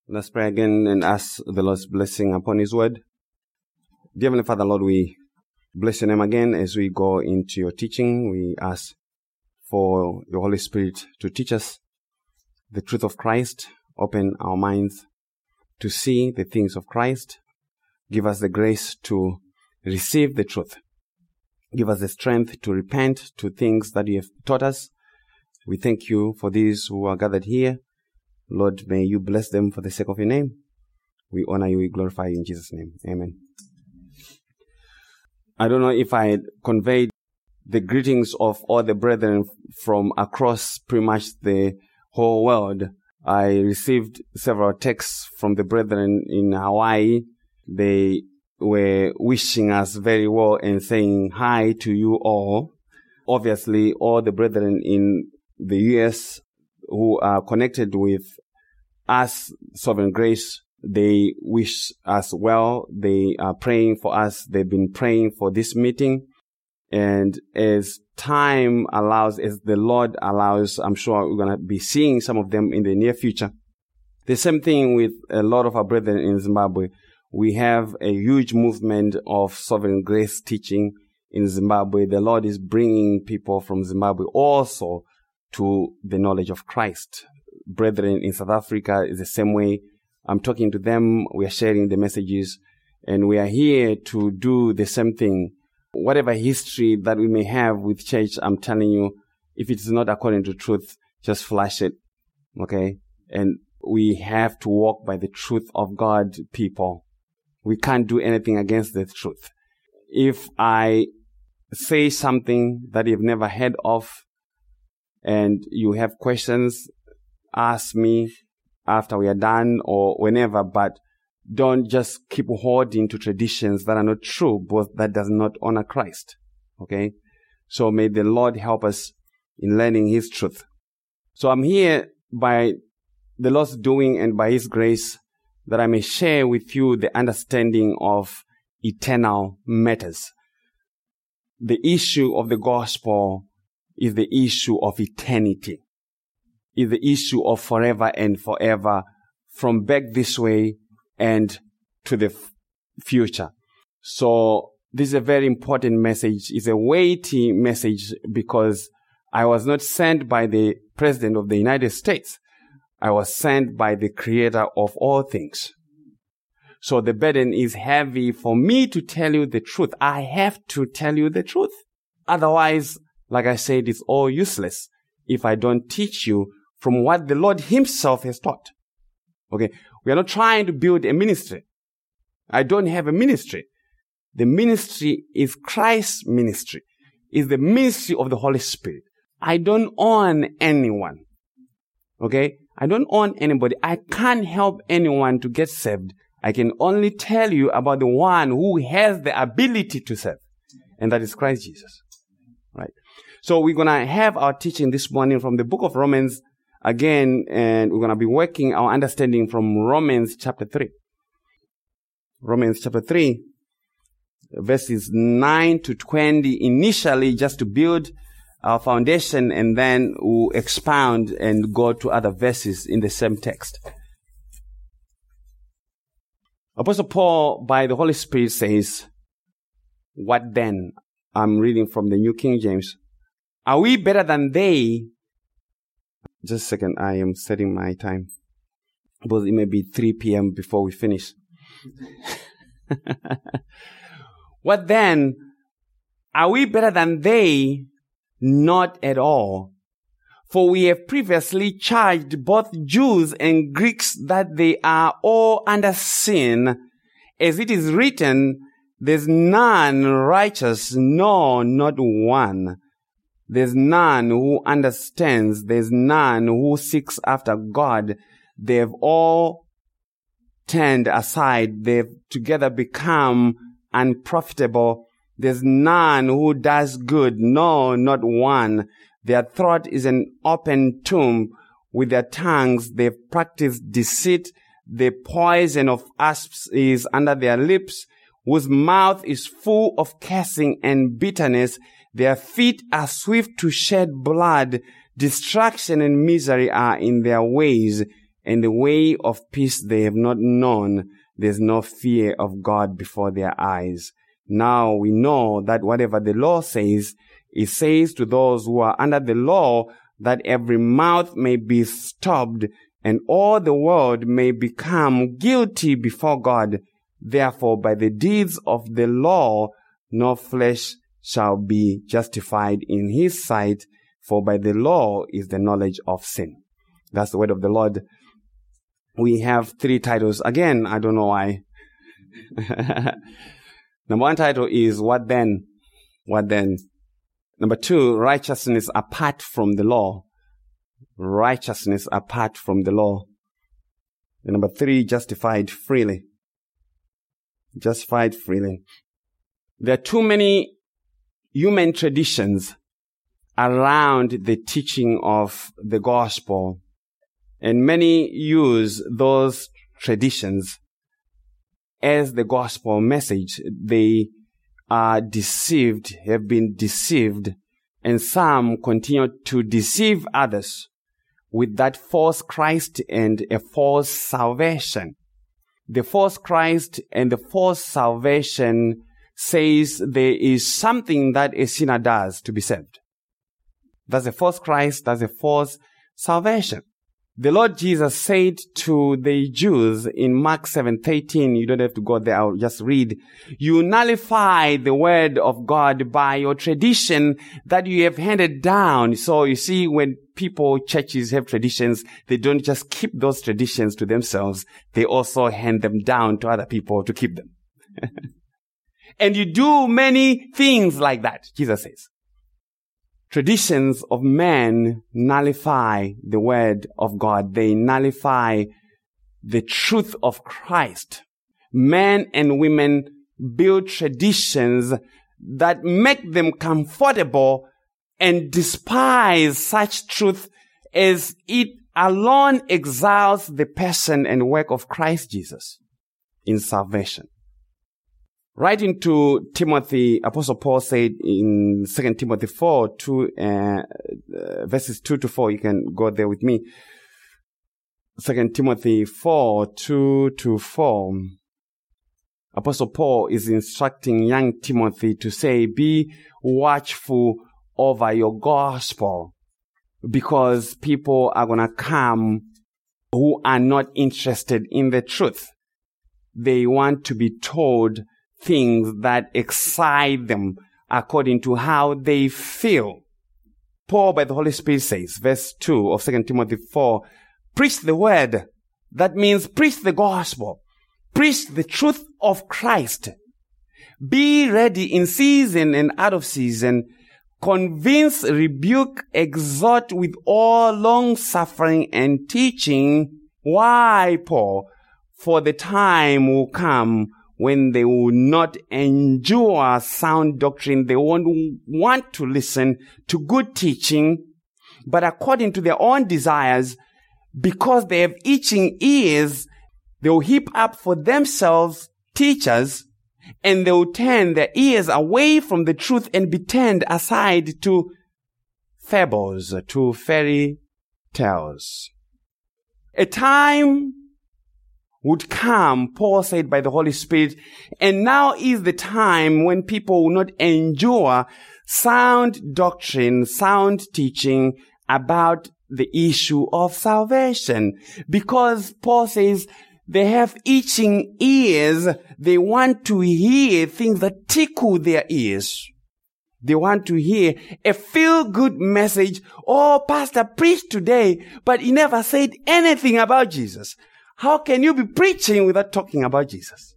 Let's pray again and ask the Lord's blessing upon His word. Dear Heavenly Father, Lord, we bless your name again as we go into your teaching. We ask for your Holy Spirit to teach us the truth of Christ, open our minds to see the things of Christ. Give us the grace to receive the truth. Give us the strength to repent to things that you have taught us. We thank you for these who are gathered here. Lord, may you bless them for the sake of your name. We honor you, we glorify you in Jesus' name. Amen. I don't know if I conveyed the greetings of all the brethren from across pretty much the whole world. I received several texts from the brethren in Hawaii. They were wishing us very well and saying hi to you all. Obviously, all the brethren in the U.S. who are connected with us, Sovereign Grace, they wish us well. They are praying for us. They've been praying for this meeting. And as time allows, as the Lord allows, I'm sure we're going to be seeing some of them in the near future. The same thing with a lot of our brethren in Zimbabwe. We have a huge movement of Sovereign Grace teaching in Zimbabwe. The Lord is bringing people from Zimbabwe also to the knowledge of Christ. Brethren in South Africa is the same way. I'm talking to them. We are sharing the messages, and we are here to do the same thing. Whatever history that we may have with church, I'm telling you, if it's not according to truth, just flash it. Okay? And we have to walk by the truth of God, people. We can't do anything against the truth. If I say something that you've never heard of, and you have questions, ask me after we are done or whenever, but don't just keep holding to traditions that are not true, but that does not honor Christ. Okay? So may the Lord help us in learning His truth. So I'm here by the Lord's doing and by His grace that I may share with you the understanding of eternal matters. The issue of the gospel is the issue of eternity, is the issue of forever and forever, from back this way and to the future. So this is a very important message. It's a weighty message because I was not sent by the President of the United States. I was sent by the Creator of all things. So the burden is heavy for me to tell you the truth. I have to tell you the truth. Otherwise, like I said, it's all useless if I don't teach you from what the Lord Himself has taught. Okay? We are not trying to build a ministry. I don't have a ministry. The ministry is Christ's ministry. It's the ministry of the Holy Spirit. I don't own anyone. Okay? I don't own anybody. I can't help anyone to get saved. I can only tell you about the one who has the ability to save. And that is Christ Jesus. Right? So we're going to have our teaching this morning from the book of Romans again, and we're going to be working our understanding from Romans chapter 3. Romans chapter 3, verses 9 to 20, initially just to build our foundation, and then we'll expound and go to other verses in the same text. Apostle Paul, by the Holy Spirit, says, "What then?" I'm reading from the New King James. "Are we better than they?" Just a second, I am setting my time, because it may be 3 p.m. before we finish. "What then? Are we better than they? Not at all. For we have previously charged both Jews and Greeks that they are all under sin. As it is written, there's none righteous, no, not one. There's none who understands. There's none who seeks after God. They've all turned aside. They've together become unprofitable. There's none who does good. No, not one. Their throat is an open tomb. With their tongues they've practiced deceit. The poison of asps is under their lips, whose mouth is full of cursing and bitterness. Their feet are swift to shed blood. Destruction and misery are in their ways, and the way of peace they have not known. There's no fear of God before their eyes. Now we know that whatever the law says, it says to those who are under the law, that every mouth may be stopped and all the world may become guilty before God. Therefore, by the deeds of the law, no flesh shall be justified in his sight, for by the law is the knowledge of sin. That's the word of the Lord. We have 3 titles. Again, I don't know why. Number 1 title is, What Then? What Then? Number 2, Righteousness Apart from the Law. Righteousness apart from the law. And number 3, Justified freely. Justified freely. There are too many human traditions around the teaching of the gospel, and many use those traditions as the gospel message. They are deceived, have been deceived, and some continue to deceive others with that false Christ and a false salvation. The false Christ and the false salvation says there is something that a sinner does to be saved. That's a false Christ, that's a false salvation. The Lord Jesus said to the Jews in Mark 7:13, you don't have to go there, I'll just read. You nullify the word of God by your tradition that you have handed down. So you see, when churches have traditions, they don't just keep those traditions to themselves. They also hand them down to other people to keep them. And you do many things like that, Jesus says. Traditions of men nullify the word of God. They nullify the truth of Christ. Men and women build traditions that make them comfortable and despise such truth as it alone exiles the person and work of Christ Jesus in salvation. Writing to Timothy, Apostle Paul said in 2 Timothy 4, verses 2 to 4, you can go there with me. 2 Timothy 4, 2 to 4. Apostle Paul is instructing young Timothy to say, be watchful over your gospel, because people are going to come who are not interested in the truth. They want to be told things that excite them according to how they feel. Paul, by the Holy Spirit, says, verse 2 of 2 Timothy 4, preach the word. That means preach the gospel. Preach the truth of Christ. Be ready in season and out of season. Convince, rebuke, exhort with all long suffering and teaching. Why, Paul? For the time will come when they will not endure sound doctrine. They won't want to listen to good teaching, but according to their own desires, because they have itching ears, they will heap up for themselves teachers, and they will turn their ears away from the truth and be turned aside to fables, to fairy tales. A time would come, Paul said, by the Holy Spirit, and now is the time when people will not endure sound doctrine, sound teaching about the issue of salvation. Because Paul says they have itching ears. They want to hear things that tickle their ears. They want to hear a feel-good message. Oh, pastor preached today, but he never said anything about Jesus. How can you be preaching without talking about Jesus?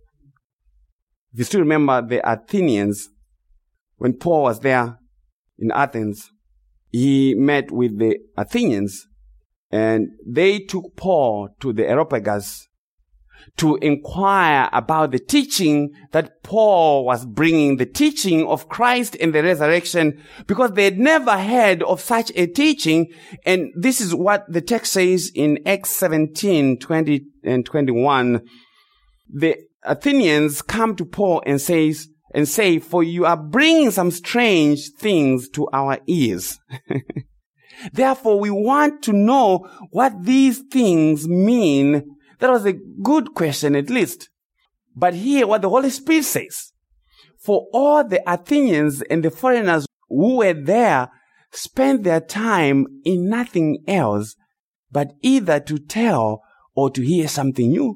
If you still remember the Athenians, when Paul was there in Athens, he met with the Athenians, and they took Paul to the Areopagus to inquire about the teaching that Paul was bringing, the teaching of Christ and the resurrection, because they had never heard of such a teaching. And this is what the text says in Acts 17, 20 and 21. The Athenians come to Paul and say, for you are bringing some strange things to our ears. Therefore, we want to know what these things mean. That was a good question, at least. But here, what the Holy Spirit says, for all the Athenians and the foreigners who were there spent their time in nothing else but either to tell or to hear something new.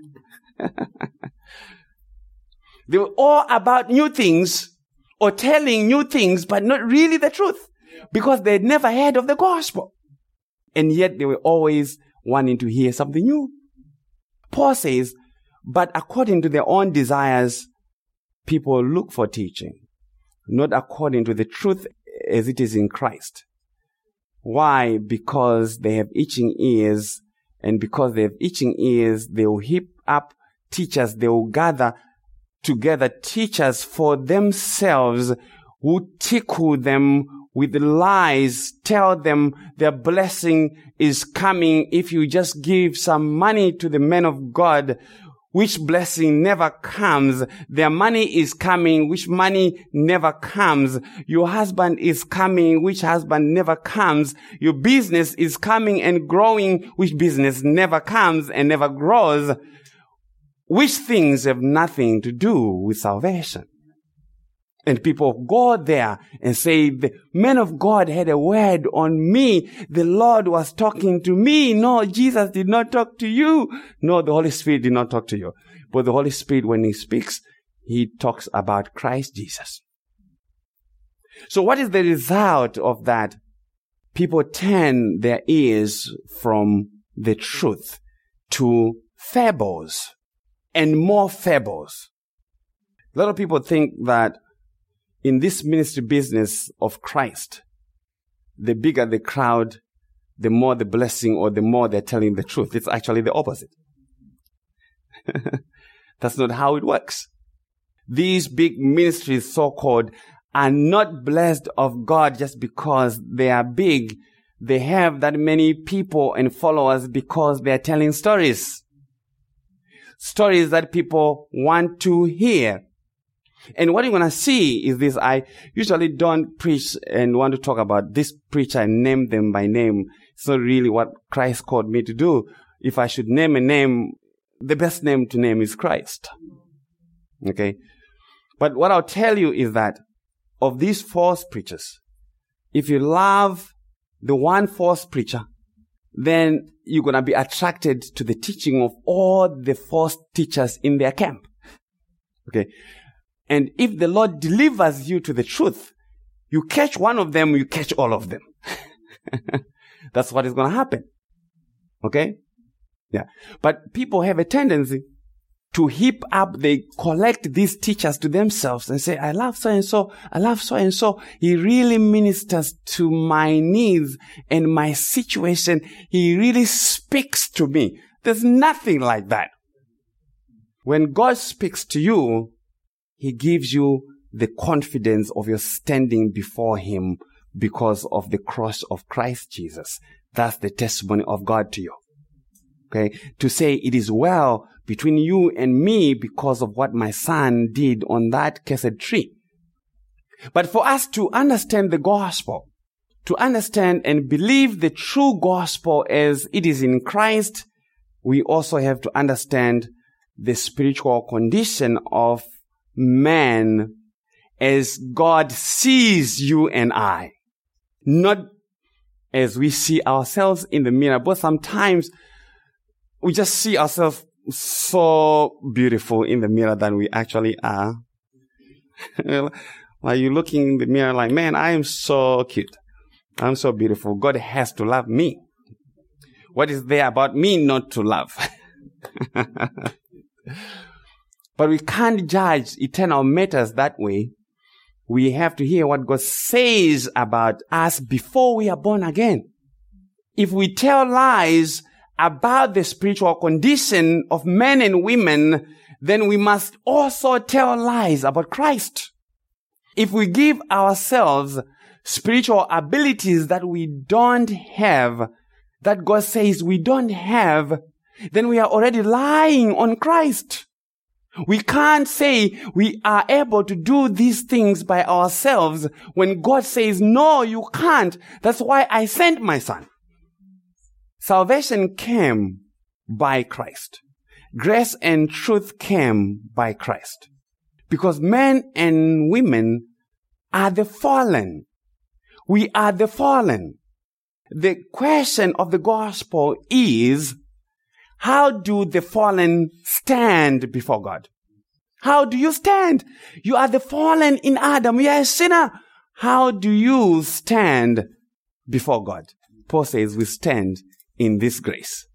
They were all about new things or telling new things, but not really the truth, because they had never heard of the gospel. And yet they were always wanting to hear something new. Paul says, but according to their own desires, people look for teaching, not according to the truth as it is in Christ. Why? Because they have itching ears, and because they have itching ears, they will heap up teachers, they will gather together teachers for themselves who tickle them with lies, tell them their blessing is coming if you just give some money to the men of God, which blessing never comes. Their money is coming, which money never comes. Your husband is coming, which husband never comes. Your business is coming and growing, which business never comes and never grows. Which things have nothing to do with salvation. And people go there and say, the man of God had a word on me. The Lord was talking to me. No, Jesus did not talk to you. No, the Holy Spirit did not talk to you. But the Holy Spirit, when He speaks, He talks about Christ Jesus. So what is the result of that? People turn their ears from the truth to fables and more fables. A lot of people think that in this ministry business of Christ, the bigger the crowd, the more the blessing, or the more they're telling the truth. It's actually the opposite. That's not how it works. These big ministries, so-called, are not blessed of God just because they are big. They have that many people and followers because they're telling stories. Stories that people want to hear. And what you're going to see is this. I usually don't preach and want to talk about this preacher and name them by name. It's not really what Christ called me to do. If I should name a name, the best name to name is Christ. Okay? But what I'll tell you is that of these false preachers, if you love the one false preacher, then you're going to be attracted to the teaching of all the false teachers in their camp. Okay? And if the Lord delivers you to the truth, you catch one of them, you catch all of them. That's what is going to happen. Okay? Yeah. But people have a tendency to heap up, they collect these teachers to themselves and say, I love so-and-so, I love so-and-so. He really ministers to my needs and my situation. He really speaks to me. There's nothing like that. When God speaks to you, He gives you the confidence of your standing before Him because of the cross of Christ Jesus. That's the testimony of God to you. Okay? To say it is well between you and me because of what my son did on that cursed tree. But for us to understand the gospel, to understand and believe the true gospel as it is in Christ, we also have to understand the spiritual condition of man as God sees you and I. Not as we see ourselves in the mirror, but sometimes we just see ourselves so beautiful in the mirror than we actually are. Like you're looking in the mirror like, man, I am so cute. I'm so beautiful. God has to love me. What is there about me not to love? But we can't judge eternal matters that way. We have to hear what God says about us before we are born again. If we tell lies about the spiritual condition of men and women, then we must also tell lies about Christ. If we give ourselves spiritual abilities that we don't have, that God says we don't have, then we are already lying on Christ. We can't say we are able to do these things by ourselves when God says, no, you can't. That's why I sent my son. Salvation came by Christ. Grace and truth came by Christ. Because men and women are the fallen. We are the fallen. The question of the gospel is, how do the fallen stand before God? How do you stand? You are the fallen in Adam. You are a sinner. How do you stand before God? Paul says we stand in this grace.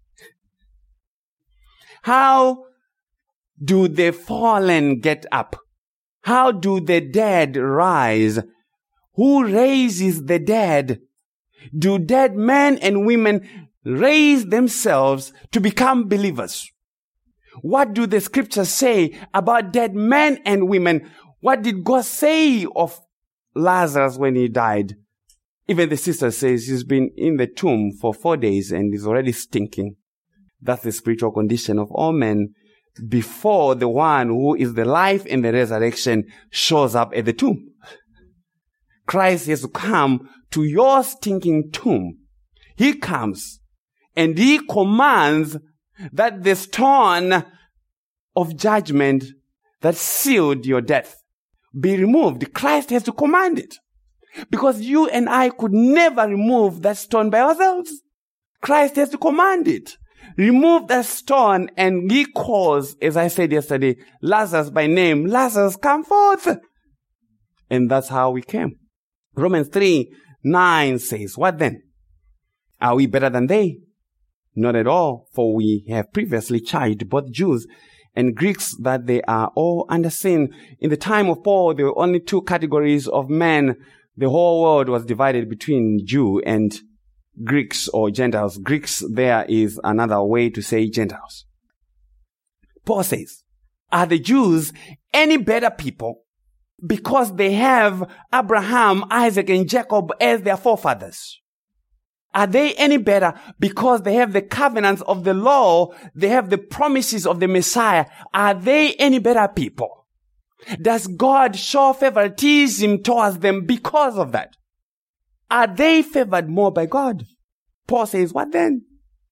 How do the fallen get up? How do the dead rise? Who raises the dead? Do dead men and women raise themselves to become believers? What do the scriptures say about dead men and women? What did God say of Lazarus when he died? Even the sister says he's been in the tomb for 4 days and is already stinking. That's the spiritual condition of all men before the one who is the life and the resurrection shows up at the tomb. Christ has to come to your stinking tomb. He comes and he commands that the stone of judgment that sealed your death be removed. Christ has to command it. Because you and I could never remove that stone by ourselves. Christ has to command it. Remove that stone, and he calls, as I said yesterday, Lazarus by name. Lazarus, come forth. And that's how we came. Romans 3:9 says, what then? Are we better than they? Not at all, for we have previously charged both Jews and Greeks that they are all under sin. In the time of Paul, there were only two categories of men. The whole world was divided between Jew and Greeks or Gentiles. Greeks there is another way to say Gentiles. Paul says, are the Jews any better people because they have Abraham, Isaac, and Jacob as their forefathers? Are they any better because they have the covenants of the law? They have the promises of the Messiah. Are they any better people? Does God show favoritism towards them because of that? Are they favored more by God? Paul says, what then?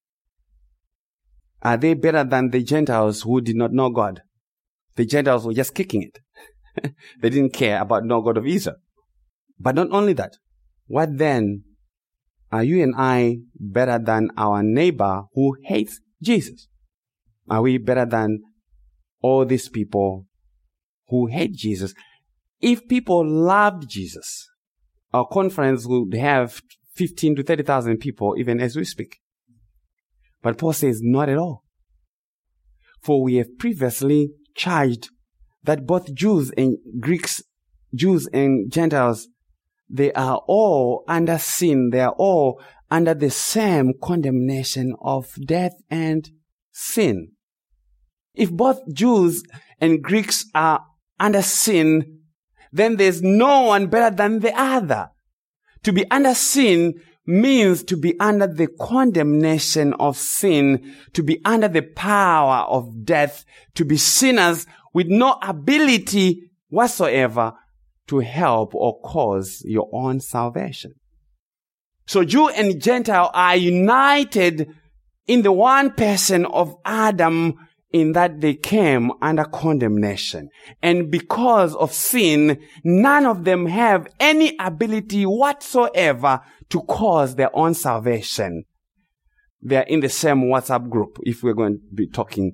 Are they better than the Gentiles who did not know God? The Gentiles were just kicking it. They didn't care about no God of Israel. But not only that, what then? Are you and I better than our neighbor who hates Jesus? Are we better than all these people who hate Jesus? If people loved Jesus, our conference would have 15 to 30,000 people even as we speak. But Paul says, not at all. For we have previously charged that both Jews and Greeks, Jews and Gentiles, they are all under sin. They are all under the same condemnation of death and sin. If both Jews and Greeks are under sin, then there's no one better than the other. To be under sin means to be under the condemnation of sin, to be under the power of death, to be sinners with no ability whatsoever to help or cause your own salvation. So Jew and Gentile are united in the one person of Adam, in that they came under condemnation. And because of sin, none of them have any ability whatsoever to cause their own salvation. They are in the same WhatsApp group, if we're going to be talking.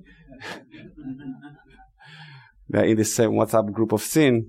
They are in the same WhatsApp group of sin.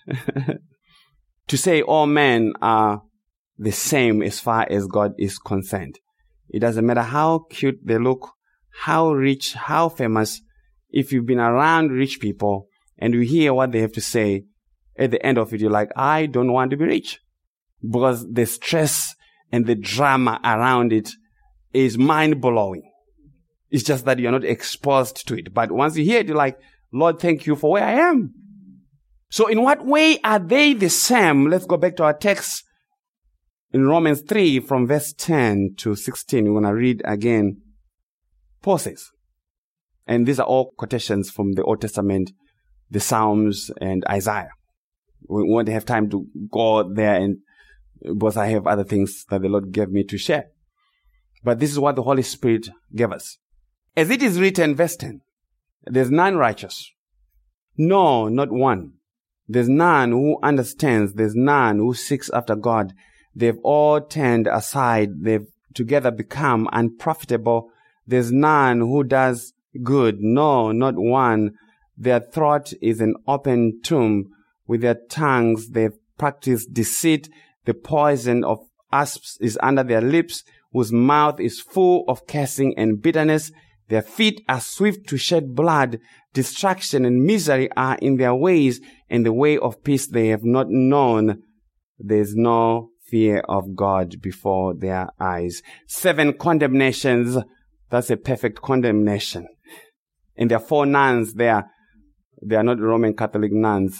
To say all men are the same as far as God is concerned. It doesn't matter how cute they look, how rich, how famous. If you've been around rich people and you hear what they have to say, at the end of it, you're like, I don't want to be rich. Because the stress and the drama around it is mind-blowing. It's just that you're not exposed to it. But once you hear it, you're like, Lord, thank you for where I am. So in what way are they the same? Let's go back to our text in Romans 3 from verse 10 to 16. We're going to read again. Paul says, And these are all quotations from the Old Testament, the Psalms, and Isaiah. We won't have time to go there, and because I have other things that the Lord gave me to share. But this is what the Holy Spirit gave us. As it is written, verse 10, there's none righteous. No, not one. There's none who understands. There's none who seeks after God. They've all turned aside. They've together become unprofitable. There's none who does good. No, not one. Their throat is an open tomb. With their tongues they've practiced deceit. The poison of asps is under their lips, whose mouth is full of cursing and bitterness. Their feet are swift to shed blood. Destruction and misery are in their ways, and the way of peace they have not known. There's no fear of God before their eyes. 7 condemnations. That's a perfect condemnation. And there are 4 nuns there. They are not Roman Catholic nuns.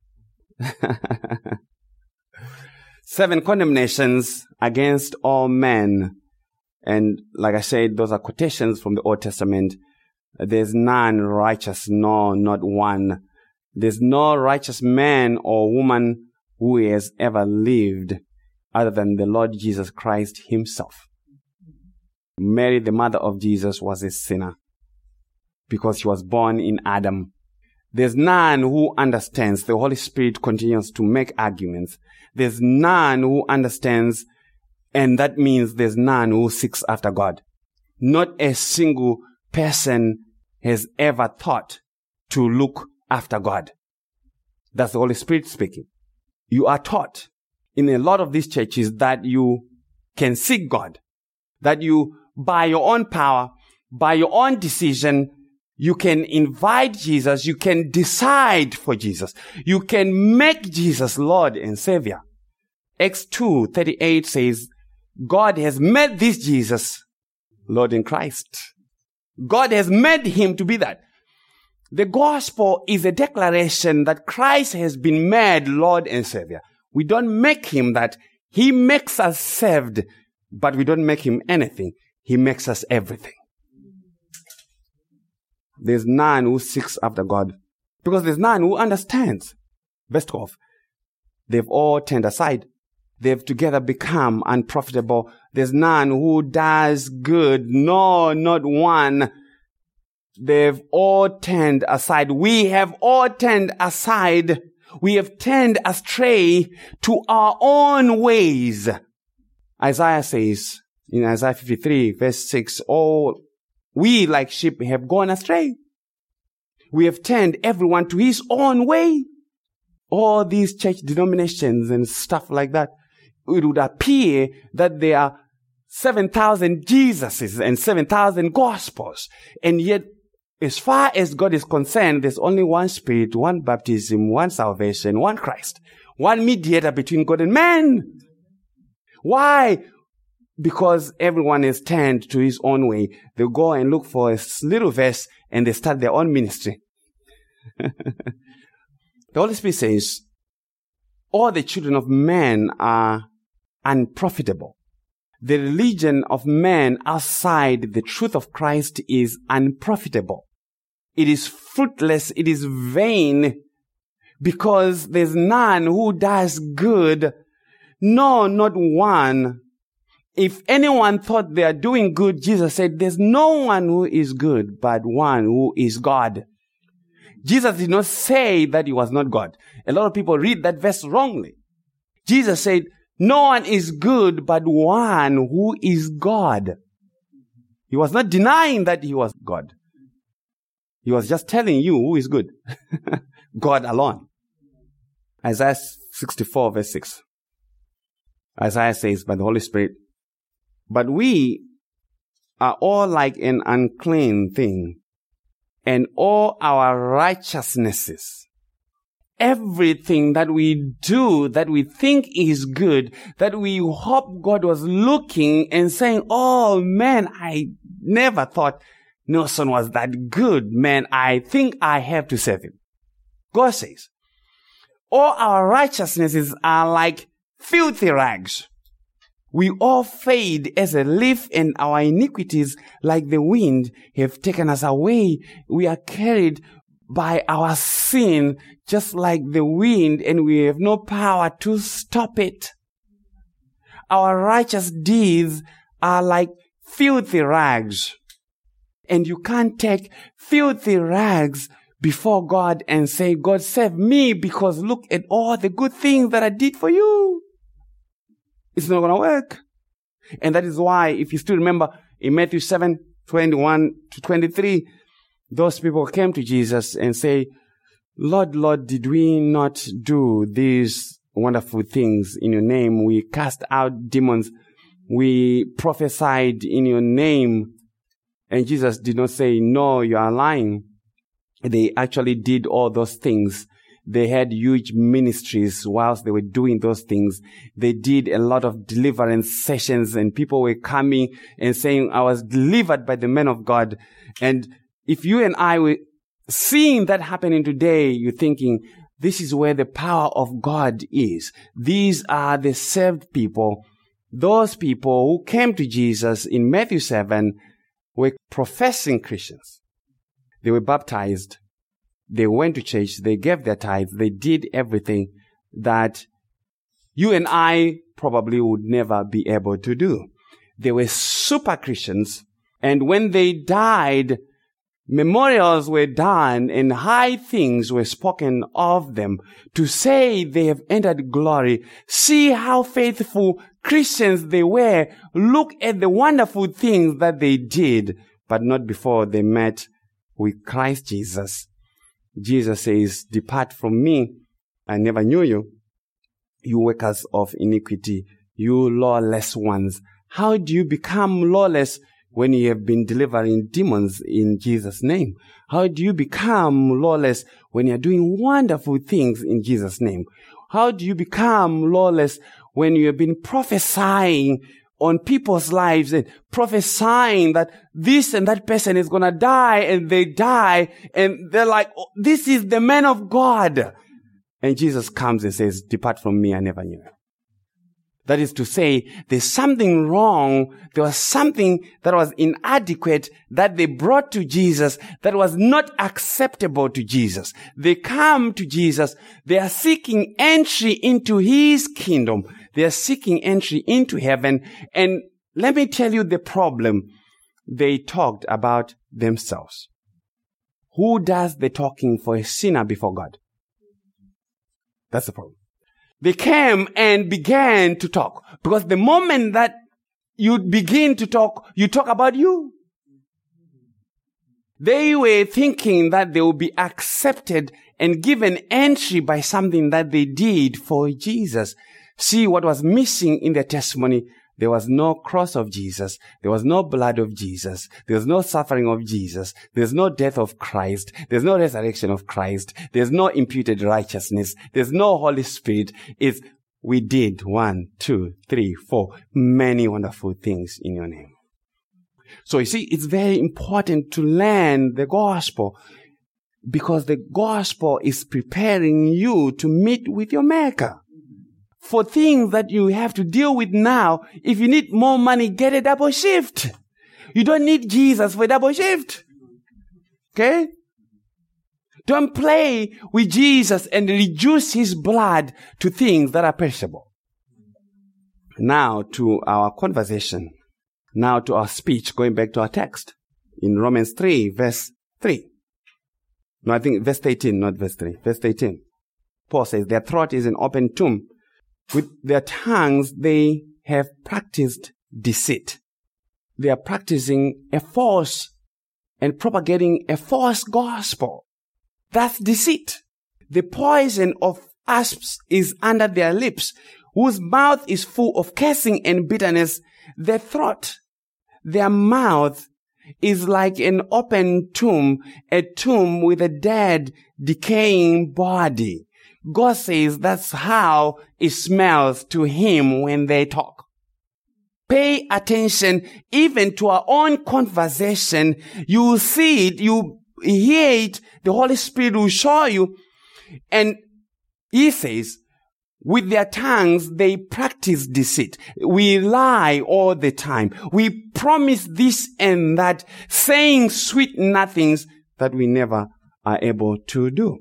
7 condemnations against all men. And like I said, those are quotations from the Old Testament. There's none righteous, no, not one. There's no righteous man or woman who has ever lived other than the Lord Jesus Christ himself. Mary, the mother of Jesus, was a sinner because she was born in Adam. There's none who understands. The Holy Spirit continues to make arguments. There's none who understands, and that means there's none who seeks after God. Not a single person has ever thought to look after God. That's the Holy Spirit speaking. You are taught in a lot of these churches that you can seek God, that you, by your own power, by your own decision, you can invite Jesus, you can decide for Jesus, you can make Jesus Lord and Savior. Acts 2:38 says, God has made this Jesus Lord in Christ. God has made him to be that. The gospel is a declaration that Christ has been made Lord and Savior. We don't make him that. He makes us saved, but we don't make him anything. He makes us everything. There's none who seeks after God because there's none who understands. Verse 12. They've all turned aside. They've together become unprofitable. There's none who does good. No, not one. They've all turned aside. We have all turned aside. We have turned astray to our own ways. Isaiah says in Isaiah 53 verse 6, all we like sheep have gone astray. We have turned everyone to his own way. All these church denominations and stuff like that, it would appear that there are 7,000 Jesuses and 7,000 Gospels. And yet, as far as God is concerned, there's only one Spirit, one baptism, one salvation, one Christ, one mediator between God and man. Why? Because everyone is turned to his own way. They go and look for a little verse and they start their own ministry. The Holy Spirit says, all the children of men are unprofitable. The religion of man outside the truth of Christ is unprofitable. It is fruitless. It is vain because there's none who does good. No, not one. If anyone thought they are doing good, Jesus said, there's no one who is good but one who is God. Jesus did not say that he was not God. A lot of people read that verse wrongly. Jesus said, no one is good but one who is God. He was not denying that he was God. He was just telling you who is good. God alone. Isaiah 64 verse 6. Isaiah says by the Holy Spirit, but we are all like an unclean thing, and all our righteousnesses, everything that we do, that we think is good, that we hope God was looking and saying, oh man, I never thought Nelson was that good. Man, I think I have to save him. God says, all our righteousnesses are like filthy rags. We all fade as a leaf, and our iniquities, like the wind, have taken us away. We are carried by our sin, just like the wind, and we have no power to stop it. Our righteous deeds are like filthy rags. And you can't take filthy rags before God and say, God, save me because look at all the good things that I did for you. It's not going to work. And that is why, if you still remember, in Matthew 7:21-23, those people came to Jesus and say, Lord, Lord, did we not do these wonderful things in your name? We cast out demons. We prophesied in your name. And Jesus did not say, no, you are lying. They actually did all those things. They had huge ministries whilst they were doing those things. They did a lot of deliverance sessions, and people were coming and saying, I was delivered by the man of God. And if you and I were seeing that happening today, you're thinking, this is where the power of God is. These are the saved people. Those people who came to Jesus in Matthew 7 were professing Christians. They were baptized. They went to church. They gave their tithes. They did everything that you and I probably would never be able to do. They were super Christians. And when they died, memorials were done and high things were spoken of them to say they have entered glory. See how faithful Christians they were. Look at the wonderful things that they did, but not before they met with Christ Jesus. Jesus says, depart from me. I never knew you. You workers of iniquity, you lawless ones. How do you become lawless when you have been delivering demons in Jesus' name? How do you become lawless when you're doing wonderful things in Jesus' name? How do you become lawless when you have been prophesying on people's lives and prophesying that this and that person is going to die, and they die and they're like, oh, this is the man of God. And Jesus comes and says, depart from me, I never knew you. That is to say, there's something wrong. There was something that was inadequate that they brought to Jesus that was not acceptable to Jesus. They come to Jesus. They are seeking entry into his kingdom. They are seeking entry into heaven. And let me tell you the problem. They talked about themselves. Who does the talking for a sinner before God? That's the problem. They came and began to talk. Because the moment that you begin to talk, you talk about you. They were thinking that they would be accepted and given entry by something that they did for Jesus. See what was missing in their testimony. There was no cross of Jesus. There was no blood of Jesus. There was no suffering of Jesus. There's no death of Christ. There's no resurrection of Christ. There's no imputed righteousness. There's no Holy Spirit. It's we did 1, 2, 3, 4 many wonderful things in your name. So you see, it's very important to learn the gospel, because the gospel is preparing you to meet with your Maker. For things that you have to deal with now, if you need more money, get a double shift. You don't need Jesus for a double shift. Okay? Don't play with Jesus and reduce his blood to things that are perishable. Now to our conversation. Now to our speech, going back to our text. In Romans 3, verse 3. No, I think verse 18, not verse 3. Verse 18. Paul says, their throat is an open tomb. With their tongues, they have practiced deceit. They are practicing a false and propagating a false gospel. That's deceit. The poison of asps is under their lips, whose mouth is full of cursing and bitterness. Their throat, their mouth is like an open tomb, a tomb with a dead, decaying body. God says that's how it smells to him when they talk. Pay attention even to our own conversation. You will see it, you hear it, the Holy Spirit will show you. And he says, With their tongues, they practice deceit. We lie all the time. We promise this and that, saying sweet nothings that we never are able to do.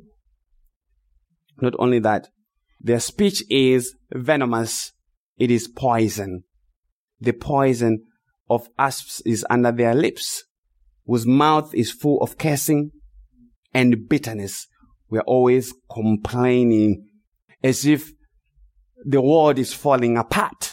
Not only that, their speech is venomous. It is poison. The poison of asps is under their lips, whose mouth is full of cursing and bitterness. We are always complaining as if the world is falling apart.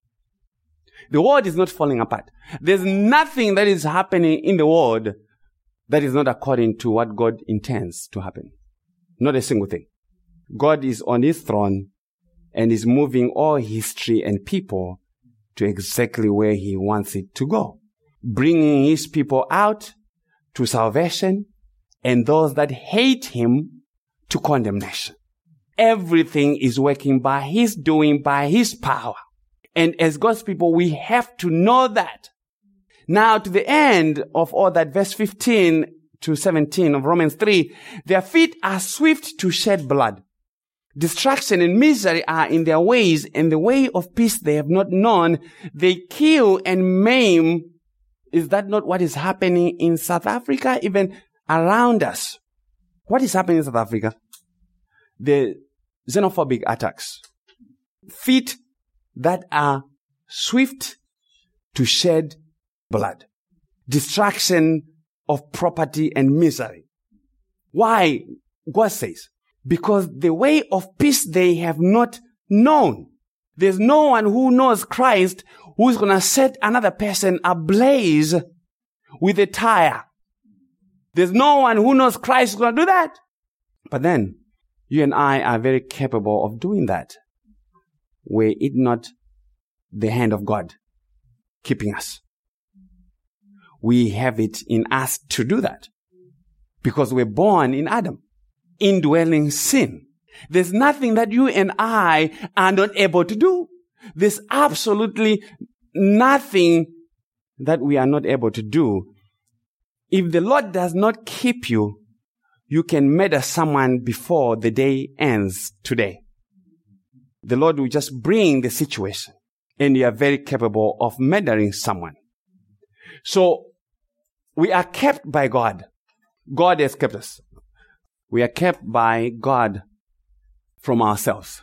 The world is not falling apart. There's nothing that is happening in the world that is not according to what God intends to happen. Not a single thing. God is on his throne and is moving all history and people to exactly where he wants it to go. Bringing his people out to salvation and those that hate him to condemnation. Everything is working by his doing, by his power. And as God's people, we have to know that. Now, to the end of all that, verse 15 to 17 of Romans 3, their feet are swift to shed blood. Destruction and misery are in their ways, and the way of peace they have not known. They kill and maim. Is that not what is happening in South Africa, even around us? What is happening in South Africa? The xenophobic attacks. Feet that are swift to shed blood. Destruction of property and misery. Why? God says, because the way of peace they have not known. There's no one who knows Christ who's going to set another person ablaze with a tire. There's no one who knows Christ who's going to do that. But then, you and I are very capable of doing that. Were it not the hand of God keeping us. We have it in us to do that. Because we're born in Adam, indwelling sin. There's nothing that you and I are not able to do. There's absolutely nothing that we are not able to do. If the Lord does not keep you, you can murder someone before the day ends today. The Lord will just bring the situation, and you are very capable of murdering someone. So, we are kept by God. God has kept us. We are kept by God from ourselves.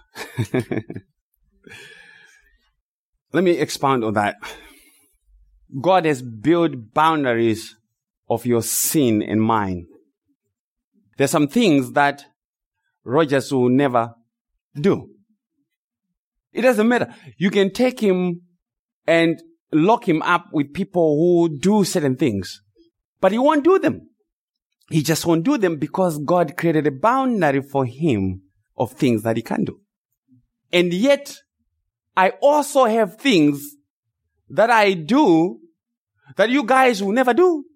Let me expound on that. God has built boundaries of your sin and mine. There's some things that Rogers will never do. It doesn't matter. You can take him and lock him up with people who do certain things, but he won't do them. He just won't do them because God created a boundary for him of things that he can do. And yet, I also have things that I do that you guys will never do.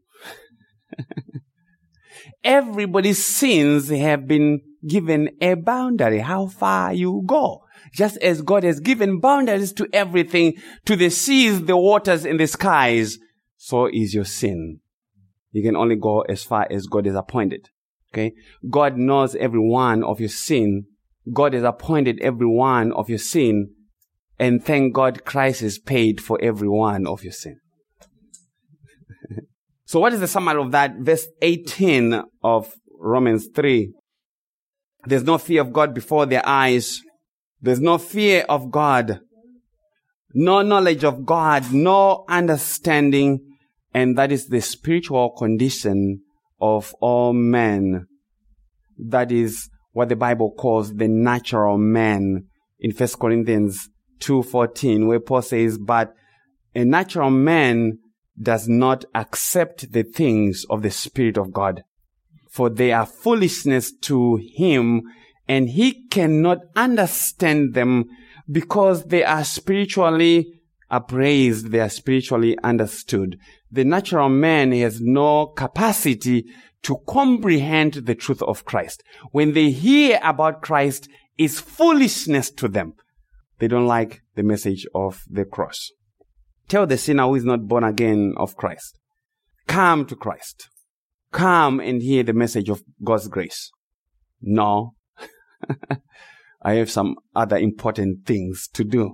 Everybody's sins have been given a boundary, how far you go. Just as God has given boundaries to everything, to the seas, the waters, and the skies, so is your sin. You can only go as far as God has appointed. Okay? God knows every one of your sin. God has appointed every one of your sin. And thank God Christ has paid for every one of your sin. So what is the summary of that? Verse 18 of Romans 3. There's no fear of God before their eyes. There's no fear of God. No knowledge of God. No understanding. And that is the spiritual condition of all men. That is what the Bible calls the natural man in 1 Corinthians 2:14, where Paul says, but a natural man does not accept the things of the Spirit of God, for they are foolishness to him, and he cannot understand them because they are spiritually appraised, they are spiritually understood. The natural man has no capacity to comprehend the truth of Christ. When they hear about Christ, it's foolishness to them. They don't like the message of the cross. Tell the sinner who is not born again of Christ, come to Christ. Come and hear the message of God's grace. No. I have some other important things to do.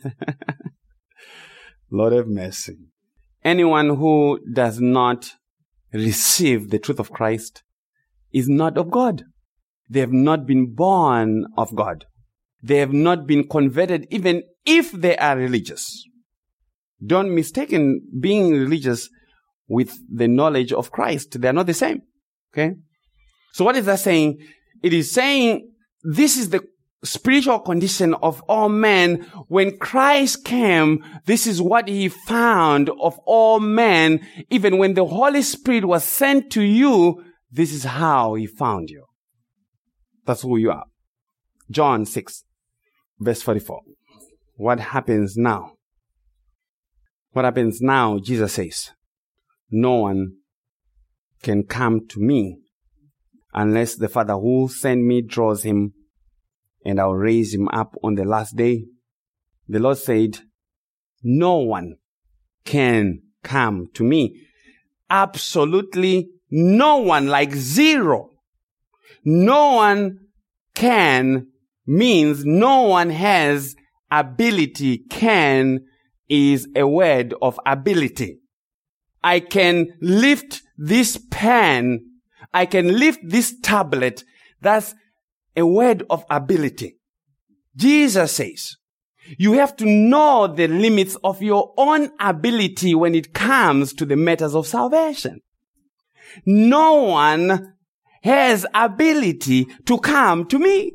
Lord have mercy. Anyone who does not receive the truth of Christ is not of God. They have not been born of God. They have not been converted even if they are religious. Don't mistake being religious with the knowledge of Christ. They are not the same. Okay? So what is that saying? It is saying this is the spiritual condition of all men. When Christ came, this is what he found of all men. Even when the Holy Spirit was sent to you, this is how he found you. That's who you are. John 6, verse 44. What happens now? What happens now, Jesus says, no one can come to me unless the Father who sent me draws him, and I'll raise him up on the last day. The Lord said, no one can come to me. Absolutely no one, like zero. No one can means no one has ability. Can is a word of ability. I can lift this pen. I can lift this tablet. That's a word of ability. Jesus says, you have to know the limits of your own ability when it comes to the matters of salvation. No one has ability to come to me.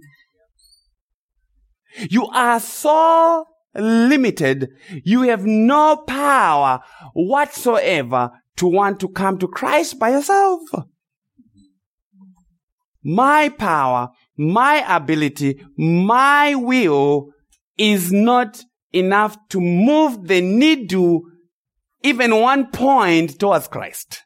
You are so limited. You have no power whatsoever to want to come to Christ by yourself. My power, my ability, my will is not enough to move the needle even 1 point towards Christ.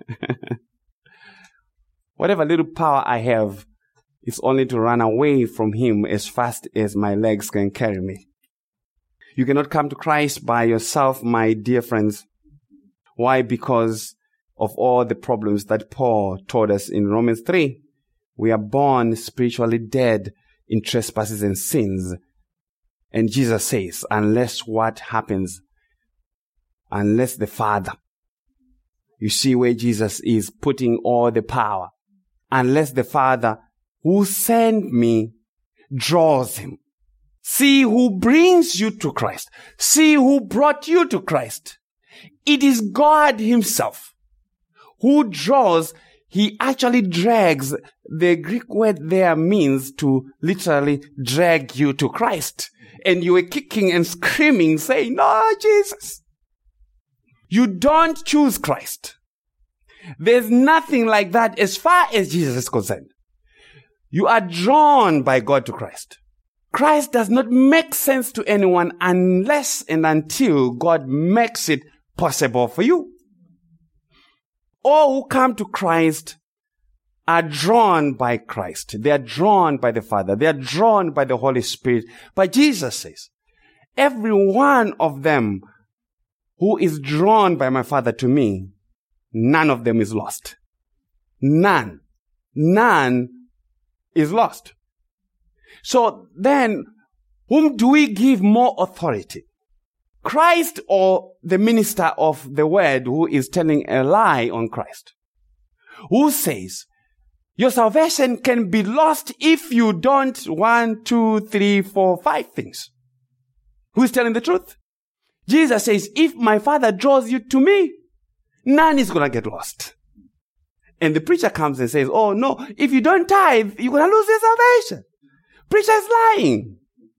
Whatever little power I have, it's only to run away from him as fast as my legs can carry me. You cannot come to Christ by yourself, my dear friends. Why? Because of all the problems that Paul told us in Romans 3. We are born spiritually dead in trespasses and sins. And Jesus says, unless what happens? Unless the Father. You see where Jesus is putting all the power. Unless the Father who sent me draws him. See who brings you to Christ. See who brought you to Christ. It is God himself who draws. He actually drags. The Greek word there means to literally drag you to Christ. And you were kicking and screaming, saying, no, Jesus. You don't choose Christ. There's nothing like that as far as Jesus is concerned. You are drawn by God to Christ. Christ does not make sense to anyone unless and until God makes it possible for you. All who come to Christ are drawn by Christ. They are drawn by the Father. They are drawn by the Holy Spirit. But Jesus says, every one of them who is drawn by my Father to me, none of them is lost. None. None is lost. So then, whom do we give more authority? Christ or the minister of the word who is telling a lie on Christ? Who says, your salvation can be lost if you don't 1, 2, 3, 4, 5 things. Who is telling the truth? Jesus says, if my Father draws you to me, none is going to get lost. And the preacher comes and says, oh no, if you don't tithe, you're going to lose your salvation. Preacher is lying.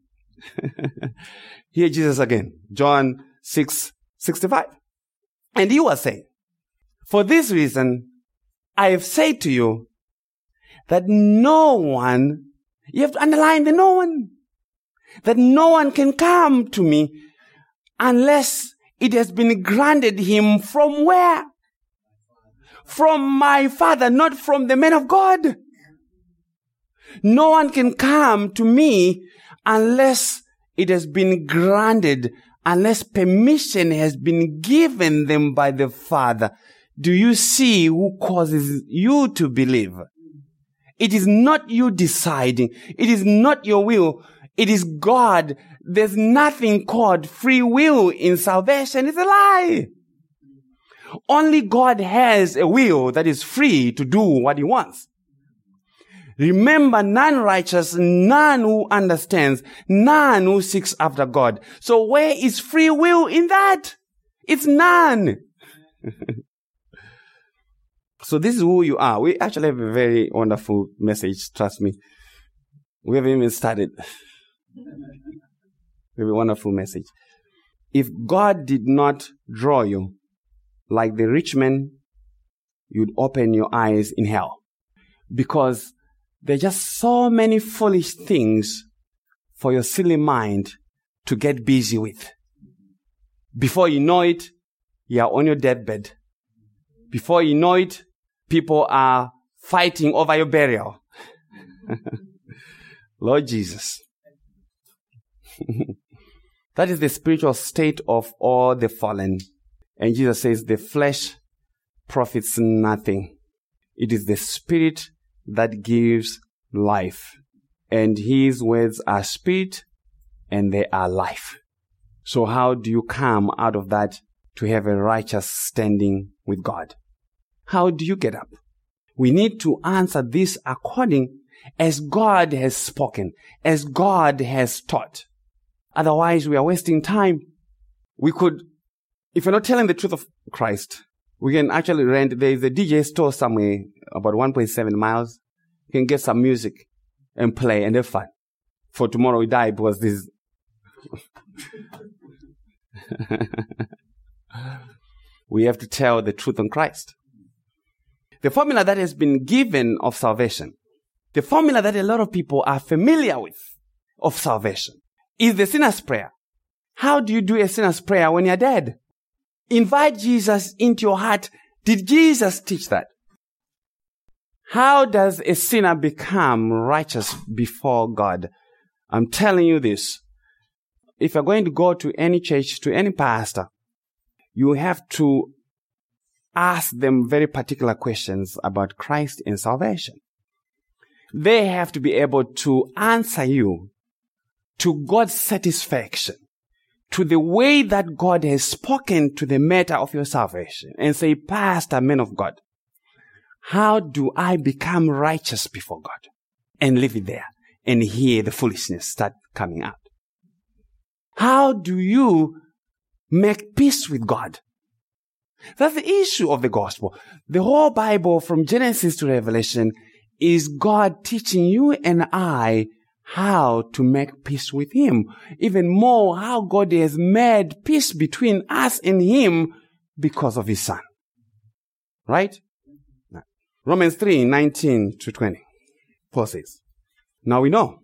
Hear Jesus again. John 6:65. And he was saying, for this reason, I have said to you that no one, you have to underline the no one, that no one can come to me unless it has been granted him from where? From my Father, not from the man of God. No one can come to me unless it has been granted, unless permission has been given them by the Father. Do you see who causes you to believe? It is not you deciding. It is not your will. It is God. There's nothing called free will in salvation. It's a lie. Only God has a will that is free to do what he wants. Remember, none righteous, none who understands, none who seeks after God. So where is free will in that? It's none. So this is who you are. We actually have a very wonderful message, trust me. We haven't even started. We have a wonderful message. If God did not draw you like the rich man, you'd open your eyes in hell. Because there are just so many foolish things for your silly mind to get busy with. Before you know it, you are on your deathbed. Before you know it, people are fighting over your burial. Lord Jesus. That is the spiritual state of all the fallen. And Jesus says the flesh profits nothing. It is the spirit that gives life. And his words are spirit and they are life. So how do you come out of that to have a righteous standing with God? How do you get up? We need to answer this according as God has spoken, as God has taught. Otherwise, we are wasting time. We could, if we're not telling the truth of Christ, we can actually rent, there is a DJ store somewhere about 1.7 miles. You can get some music and play and have fun. For tomorrow we die because this we have to tell the truth on Christ. The formula that has been given of salvation, the formula that a lot of people are familiar with of salvation, is the sinner's prayer. How do you do a sinner's prayer when you're dead? Invite Jesus into your heart. Did Jesus teach that? How does a sinner become righteous before God? I'm telling you this. If you're going to go to any church, to any pastor, you have to ask them very particular questions about Christ and salvation. They have to be able to answer you to God's satisfaction, to the way that God has spoken to the matter of your salvation, and say, Pastor, man of God, how do I become righteous before God? And leave it there and hear the foolishness start coming out. How do you make peace with God? That's the issue of the gospel. The whole Bible from Genesis to Revelation is God teaching you and I how to make peace with Him. Even more, how God has made peace between us and Him because of His Son. Right? Romans 3:19-20. Paul says, now we know.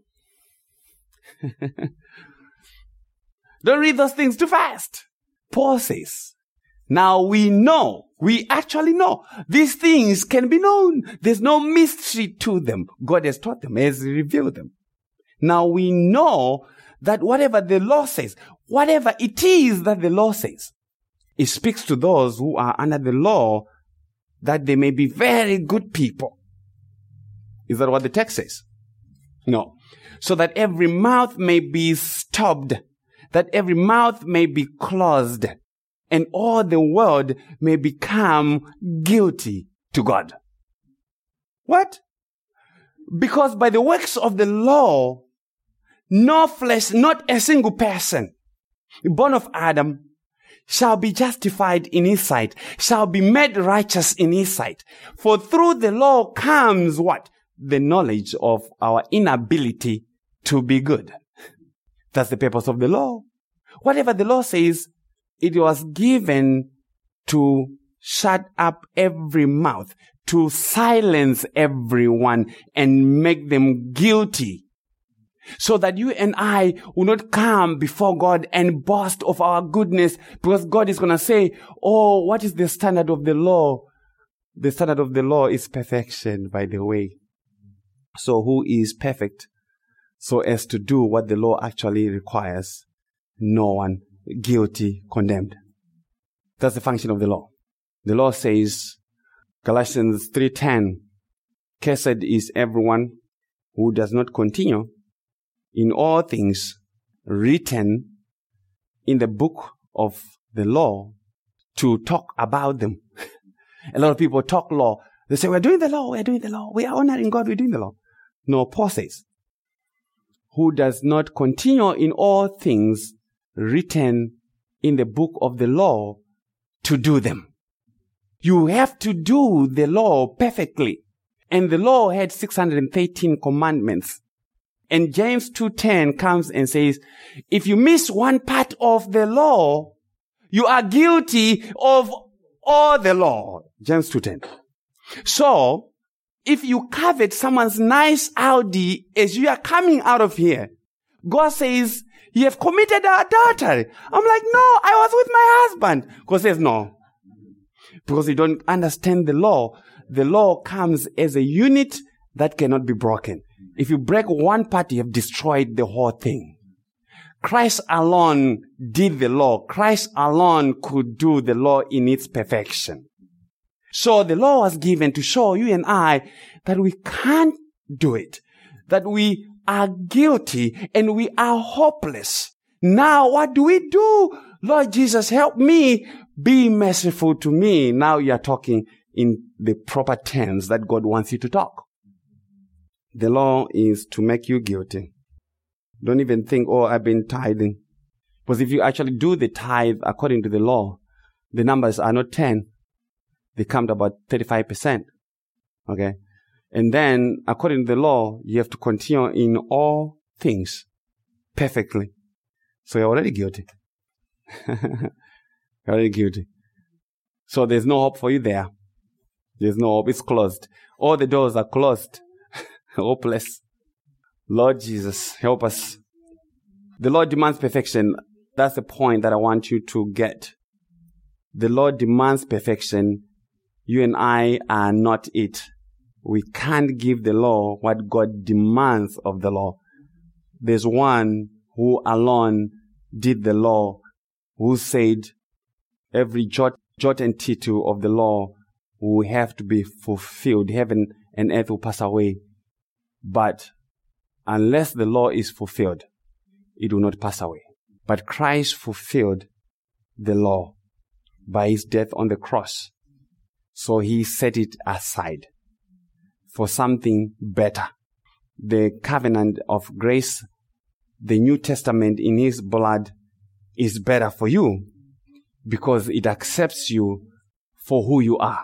Don't read those things too fast. Paul says, now we know. We actually know. These things can be known. There's no mystery to them. God has taught them, has revealed them. Now we know that whatever the law says, whatever it is that the law says, it speaks to those who are under the law that they may be very good people. Is that what the text says? No. So that every mouth may be stopped, that every mouth may be closed, and all the world may become guilty to God. What? Because by the works of the law, no flesh, not a single person born of Adam shall be justified in his sight, shall be made righteous in his sight. For through the law comes what? The knowledge of our inability to be good. That's the purpose of the law. Whatever the law says, it was given to shut up every mouth, to silence everyone and make them guilty. So that you and I will not come before God and boast of our goodness, because God is going to say, oh, what is the standard of the law? The standard of the law is perfection, by the way. So who is perfect so as to do what the law actually requires? No one. Guilty, condemned. That's the function of the law. The law says, Galatians 3:10, Cursed is everyone who does not continue in all things written in the book of the law to talk about them. A lot of people talk law. They say, we're doing the law, we are honoring God, we're doing the law. No, Paul says, who does not continue in all things written in the book of the law to do them. You have to do the law perfectly. And the law had 613 commandments. And James 2:10 comes and says, if you miss one part of the law, you are guilty of all the law. James 2:10. So, if you covet someone's nice Audi as you are coming out of here, God says, you have committed adultery. I'm like, no, I was with my husband. God says, no. Because you don't understand the law. The law comes as a unit that cannot be broken. If you break one part, you have destroyed the whole thing. Christ alone did the law. Christ alone could do the law in its perfection. So the law was given to show you and I that we can't do it, that we are guilty and we are hopeless. Now what do? Lord Jesus, help me. Be merciful to me. Now you are talking in the proper terms that God wants you to talk. The law is to make you guilty. Don't even think, oh, I've been tithing. Because if you actually do the tithe according to the law, the numbers are not 10. They come to about 35%. Okay? And then, according to the law, you have to continue in all things perfectly. So you're already guilty. You're already guilty. So there's no hope for you there. There's no hope. It's closed. All the doors are closed. Hopeless. Lord Jesus, help us. The Lord demands perfection. That's the point that I want you to get. The Lord demands perfection. You and I are not it. We can't give the law what God demands of the law. There's one who alone did the law, who said every jot and tittle of the law will have to be fulfilled. Heaven and earth will pass away. But unless the law is fulfilled, it will not pass away. But Christ fulfilled the law by his death on the cross. So he set it aside for something better. The covenant of grace, the New Testament in his blood, is better for you because it accepts you for who you are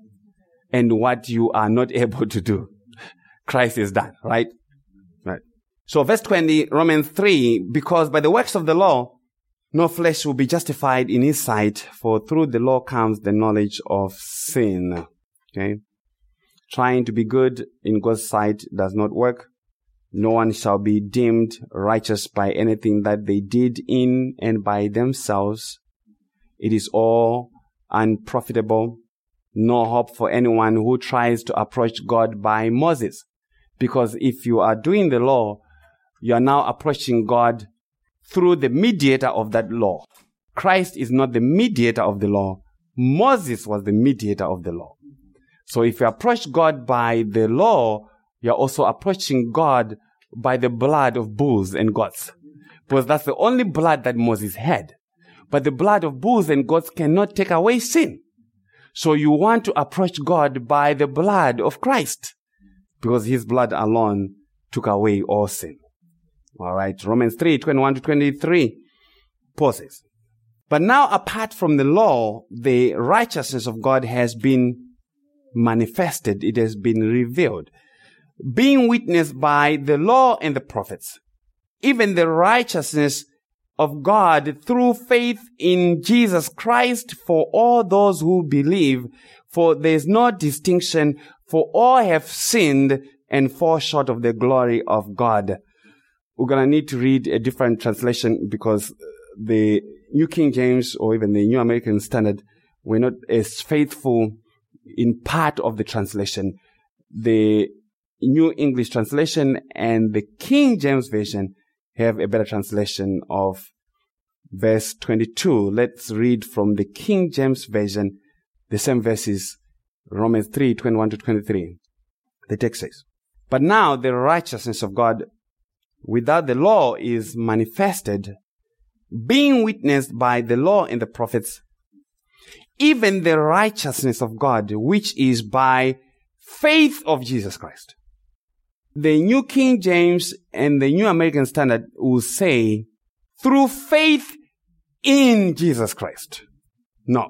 and what you are not able to do. Christ is done, right? Right. So verse 20, Romans 3, because by the works of the law, no flesh will be justified in his sight, for through the law comes the knowledge of sin. Okay? Trying to be good in God's sight does not work. No one shall be deemed righteous by anything that they did in and by themselves. It is all unprofitable. No hope for anyone who tries to approach God by Moses. Because if you are doing the law, you are now approaching God through the mediator of that law. Christ is not the mediator of the law. Moses was the mediator of the law. So if you approach God by the law, you are also approaching God by the blood of bulls and goats. Because that's the only blood that Moses had. But the blood of bulls and goats cannot take away sin. So you want to approach God by the blood of Christ. Because his blood alone took away all sin. All right, Romans 3, 21 to 23, Paul says, but now apart from the law, the righteousness of God has been manifested. It has been revealed, being witnessed by the law and the prophets, even the righteousness of God through faith in Jesus Christ for all those who believe, for there is no distinction, for all have sinned and fall short of the glory of God. We're going to need to read a different translation because the New King James or even the New American Standard were not as faithful in part of the translation. The New English Translation and the King James Version have a better translation of verse 22. Let's read from the King James Version, the same verses, Romans 3, 21 to 23. The text says, but now the righteousness of God without the law is manifested, being witnessed by the law and the prophets, even the righteousness of God, which is by faith of Jesus Christ. The New King James and the New American Standard will say, through faith in Jesus Christ. No.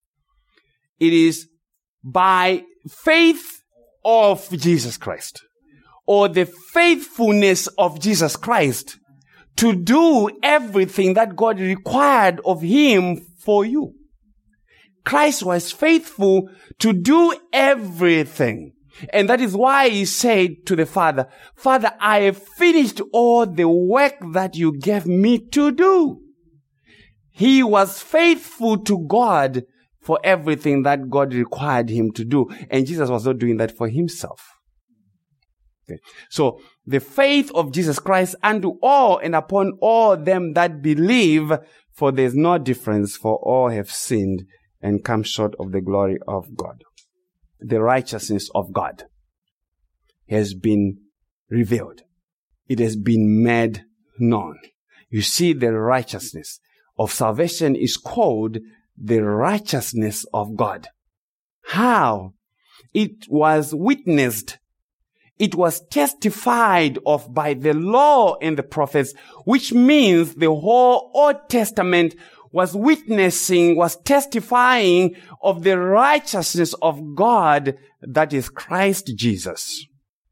It is by faith of Jesus Christ, or the faithfulness of Jesus Christ to do everything that God required of him for you. Christ was faithful to do everything. And that is why he said to the Father, Father, I have finished all the work that you gave me to do. He was faithful to God for everything that God required him to do. And Jesus was not doing that for himself. Okay. So the faith of Jesus Christ unto all and upon all them that believe, for there is no difference, for all have sinned and come short of the glory of God. The righteousness of God has been revealed. It has been made known. You see, the righteousness of salvation is called the righteousness of God. How? It was witnessed. It was testified of by the law and the prophets, which means the whole Old Testament was witnessing, was testifying of the righteousness of God, that is Christ Jesus.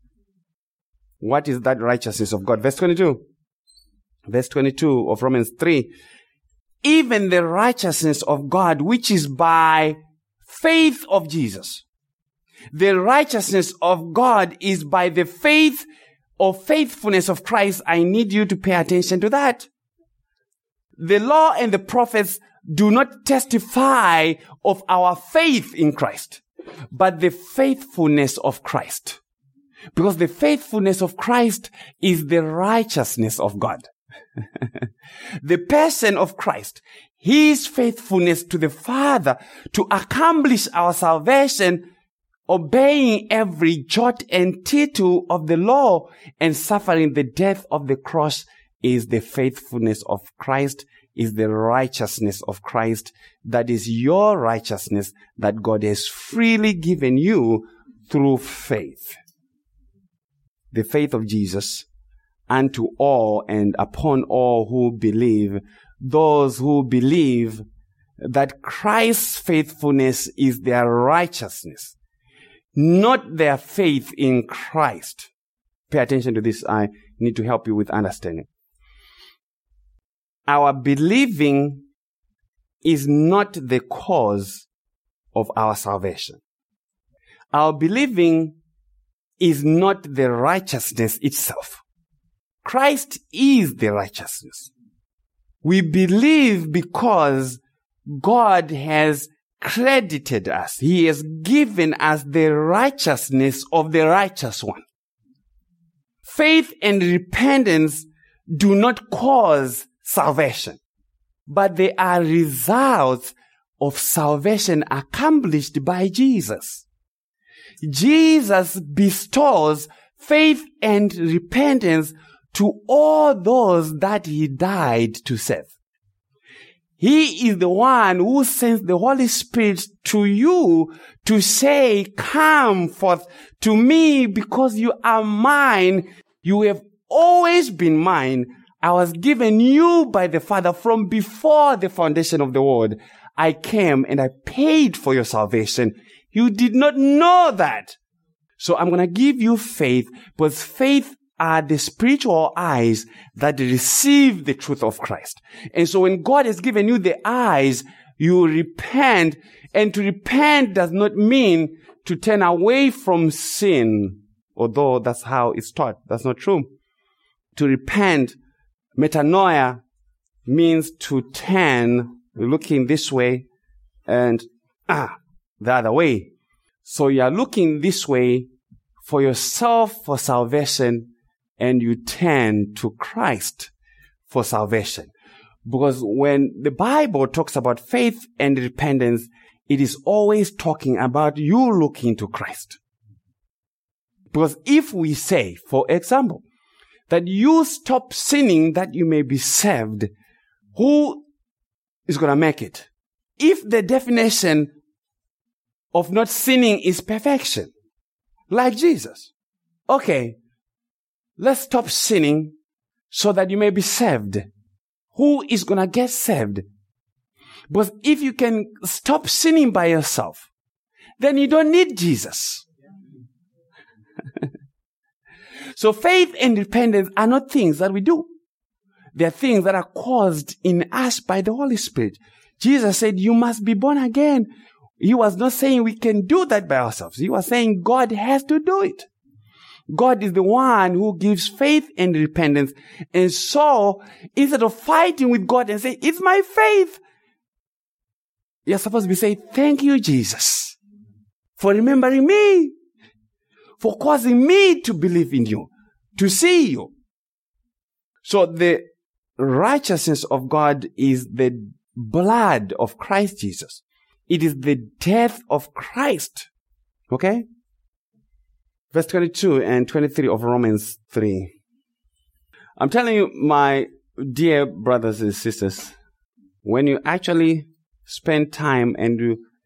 What is that righteousness of God? Verse 22. Verse 22 of Romans 3. Even the righteousness of God, which is by faith of Jesus. The righteousness of God is by the faith or faithfulness of Christ. I need you to pay attention to that. The law and the prophets do not testify of our faith in Christ, but the faithfulness of Christ. Because the faithfulness of Christ is the righteousness of God. The person of Christ, his faithfulness to the Father to accomplish our salvation, obeying every jot and tittle of the law and suffering the death of the cross, is the faithfulness of Christ, is the righteousness of Christ. That is your righteousness that God has freely given you through faith. The faith of Jesus unto all and upon all who believe, those who believe that Christ's faithfulness is their righteousness, not their faith in Christ. Pay attention to this. I need to help you with understanding. Our believing is not the cause of our salvation. Our believing is not the righteousness itself. Christ is the righteousness. We believe because God has credited us. He has given us the righteousness of the righteous one. Faith and repentance do not cause salvation, but they are results of salvation accomplished by Jesus. Jesus bestows faith and repentance to all those that he died to save. He is the one who sends the Holy Spirit to you to say, come forth to me because you are mine. You have always been mine. I was given you by the Father from before the foundation of the world. I came and I paid for your salvation. You did not know that. So I'm going to give you faith, because faith are the spiritual eyes that receive the truth of Christ. And so when God has given you the eyes, you repent. And to repent does not mean to turn away from sin, although that's how it's taught. That's not true. To repent, metanoia, means to turn, looking this way and the other way. So you are looking this way for yourself for salvation, and you turn to Christ for salvation. Because when the Bible talks about faith and repentance, it is always talking about you looking to Christ. Because if we say, for example, that you stop sinning that you may be saved, who is going to make it? If the definition of not sinning is perfection, like Jesus, okay, let's stop sinning so that you may be saved. Who is going to get saved? But if you can stop sinning by yourself, then you don't need Jesus. So faith and repentance are not things that we do. They are things that are caused in us by the Holy Spirit. Jesus said, you must be born again. He was not saying we can do that by ourselves. He was saying God has to do it. God is the one who gives faith and repentance. And so, instead of fighting with God and saying, it's my faith, you're supposed to be saying, thank you, Jesus, for remembering me, for causing me to believe in you, to see you. So the righteousness of God is the blood of Christ Jesus. It is the death of Christ. Okay? Verse 22 and 23 of Romans 3. I'm telling you, my dear brothers and sisters, when you actually spend time and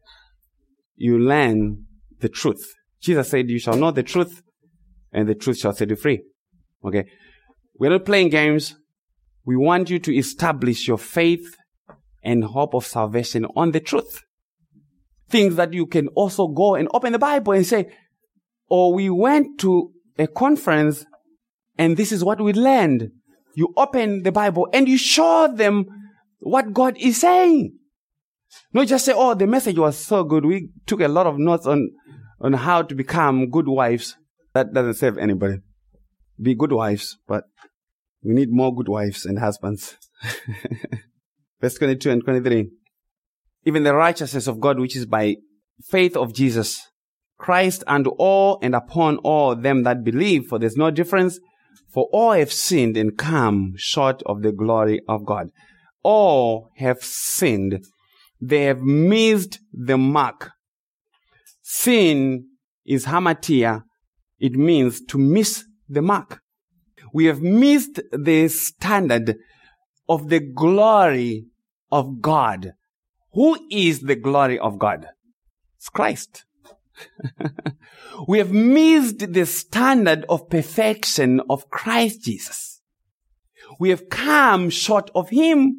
you learn the truth, Jesus said, you shall know the truth, and the truth shall set you free. Okay? We're not playing games. We want you to establish your faith and hope of salvation on the truth. Things that you can also go and open the Bible and say, oh, we went to a conference and this is what we learned. You open the Bible and you show them what God is saying. Not just say, oh, the message was so good. We took a lot of notes on how to become good wives. That doesn't save anybody. Be good wives, but we need more good wives and husbands. Verse 22 and 23. Even the righteousness of God, which is by faith of Jesus Christ, unto all and upon all them that believe, for there's no difference, for all have sinned and come short of the glory of God. All have sinned. They have missed the mark. Sin is hamartia. It means to miss the mark. We have missed the standard of the glory of God. Who is the glory of God? It's Christ. We have missed the standard of perfection of Christ Jesus. We have come short of Him.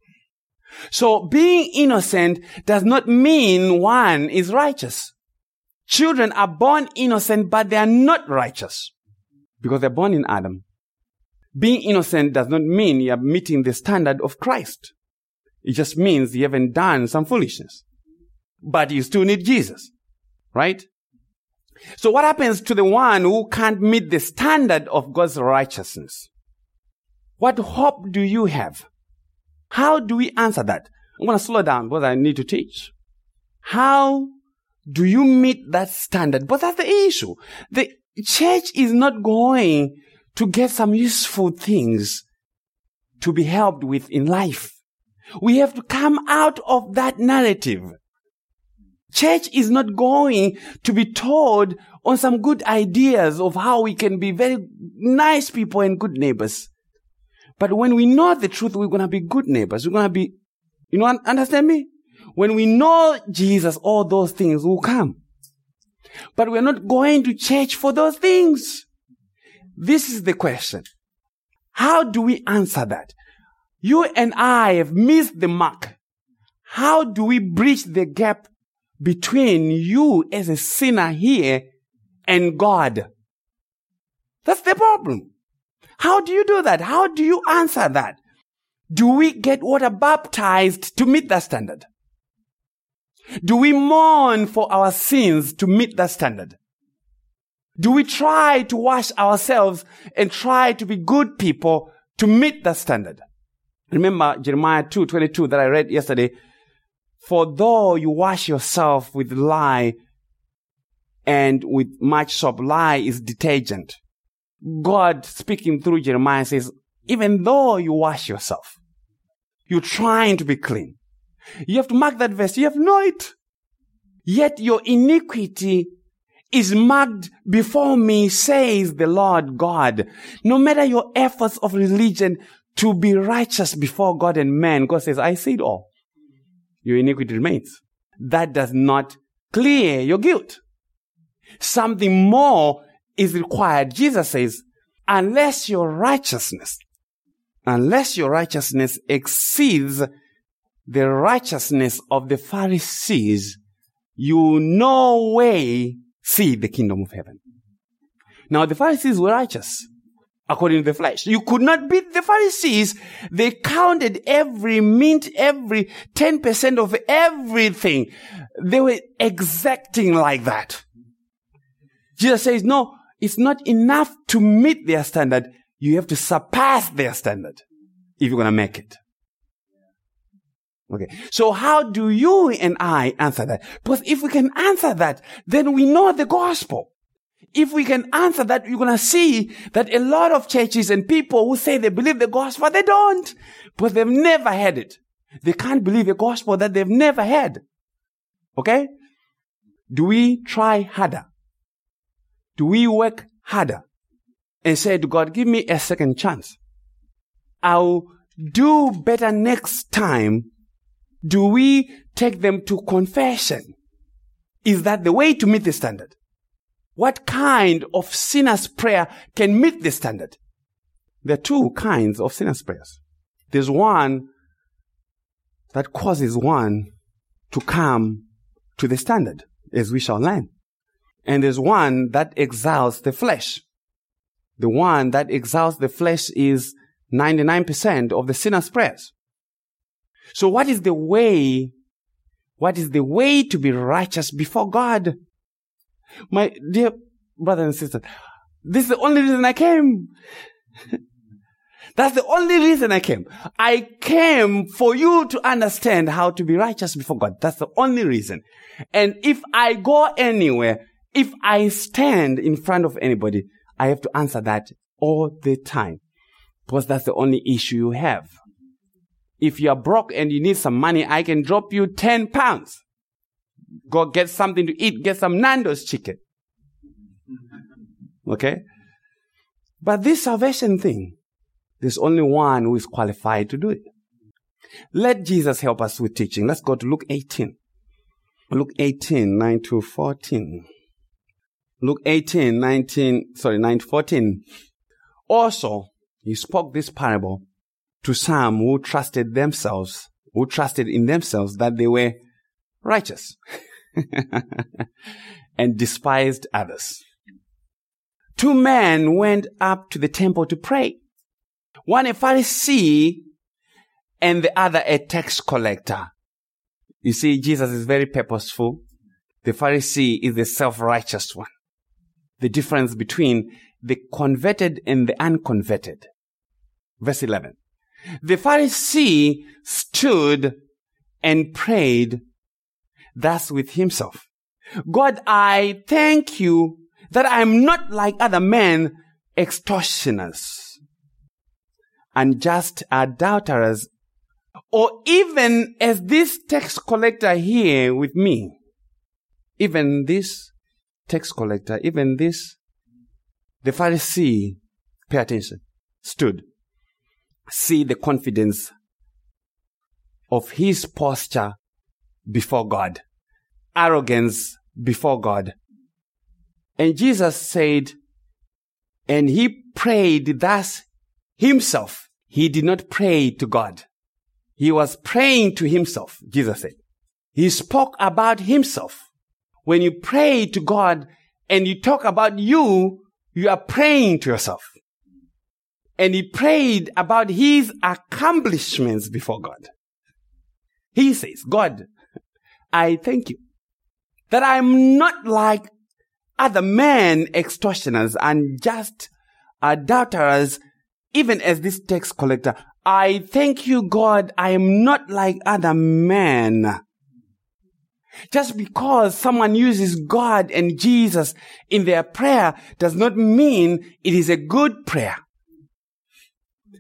So being innocent does not mean one is righteous. Children are born innocent, but they are not righteous because they're born in Adam. Being innocent does not mean you are meeting the standard of Christ. It just means you haven't done some foolishness. But you still need Jesus. Right? So what happens to the one who can't meet the standard of God's righteousness? What hope do you have? How do we answer that? I'm going to slow down because I need to teach. How do you meet that standard? But that's the issue. The church is not going to get some useful things to be helped with in life. We have to come out of that narrative. Church is not going to be told on some good ideas of how we can be very nice people and good neighbors. But when we know the truth, we're going to be good neighbors. We're going to be, understand me? When we know Jesus, all those things will come. But we're not going to church for those things. This is the question. How do we answer that? You and I have missed the mark. How do we bridge the gap between you as a sinner here and God? That's the problem. How do you do that? How do you answer that? Do we get water baptized to meet that standard? Do we mourn for our sins to meet that standard? Do we try to wash ourselves and try to be good people to meet that standard? Remember Jeremiah 2:22 that I read yesterday. For though you wash yourself with lye and with much soap, lye is detergent. God speaking through Jeremiah says, even though you wash yourself, you're trying to be clean. You have to mark that verse. You have to know it. Yet your iniquity is marked before me, says the Lord God. No matter your efforts of religion to be righteous before God and man, God says, I see it all. Your iniquity remains. That does not clear your guilt. Something more is required. Jesus says, unless your righteousness exceeds the righteousness of the Pharisees, you no way see the kingdom of heaven. Now, the Pharisees were righteous according to the flesh. You could not beat the Pharisees. They counted every mint, every 10% of everything. They were exacting like that. Jesus says, no, it's not enough to meet their standard. You have to surpass their standard if you're going to make it. Okay. So how do you and I answer that? Because if we can answer that, then we know the gospel. If we can answer that, you're going to see that a lot of churches and people who say they believe the gospel, they don't. Because they've never had it. They can't believe a gospel that they've never had. Okay? Do we try harder? Do we work harder? And say to God, give me a second chance. I'll do better next time. Do we take them to confession? Is that the way to meet the standard? What kind of sinner's prayer can meet the standard? There are two kinds of sinner's prayers. There's one that causes one to come to the standard, as we shall learn. And there's one that exalts the flesh. The one that exalts the flesh is 99% of the sinner's prayers. So what is the way to be righteous before God? My dear brothers and sisters, this is the only reason I came. That's the only reason I came. I came for you to understand how to be righteous before God. That's the only reason. And if I go anywhere, if I stand in front of anybody, I have to answer that all the time. Because that's the only issue you have. If you are broke and you need some money, I can drop you 10 pounds. Go get something to eat. Get some Nando's chicken. Okay? But this salvation thing, there's only one who is qualified to do it. Let Jesus help us with teaching. Let's go to Luke 18. Luke 18, 9 to 14. Luke 18, 9 to 14. Also, he spoke this parable to some who trusted in themselves that they were righteous and despised others. Two men went up to the temple to pray. One a Pharisee and the other a tax collector. You see, Jesus is very purposeful. The Pharisee is the self-righteous one. The difference between the converted and the unconverted. Verse 11. The Pharisee stood and prayed thus with himself. God, I thank you that I am not like other men, extortioners, unjust adulterers, or even as this tax collector here with me. Even this tax collector, the Pharisee, pay attention, stood. See the confidence of his posture before God. Arrogance before God. And Jesus said, and he prayed thus himself. He did not pray to God. He was praying to himself, Jesus said. He spoke about himself. When you pray to God and you talk about you, you are praying to yourself. And he prayed about his accomplishments before God. He says, God, I thank you that I'm not like other men, extortioners, unjust adulterers, even as this tax collector. I thank you, God, I am not like other men. Just because someone uses God and Jesus in their prayer does not mean it is a good prayer.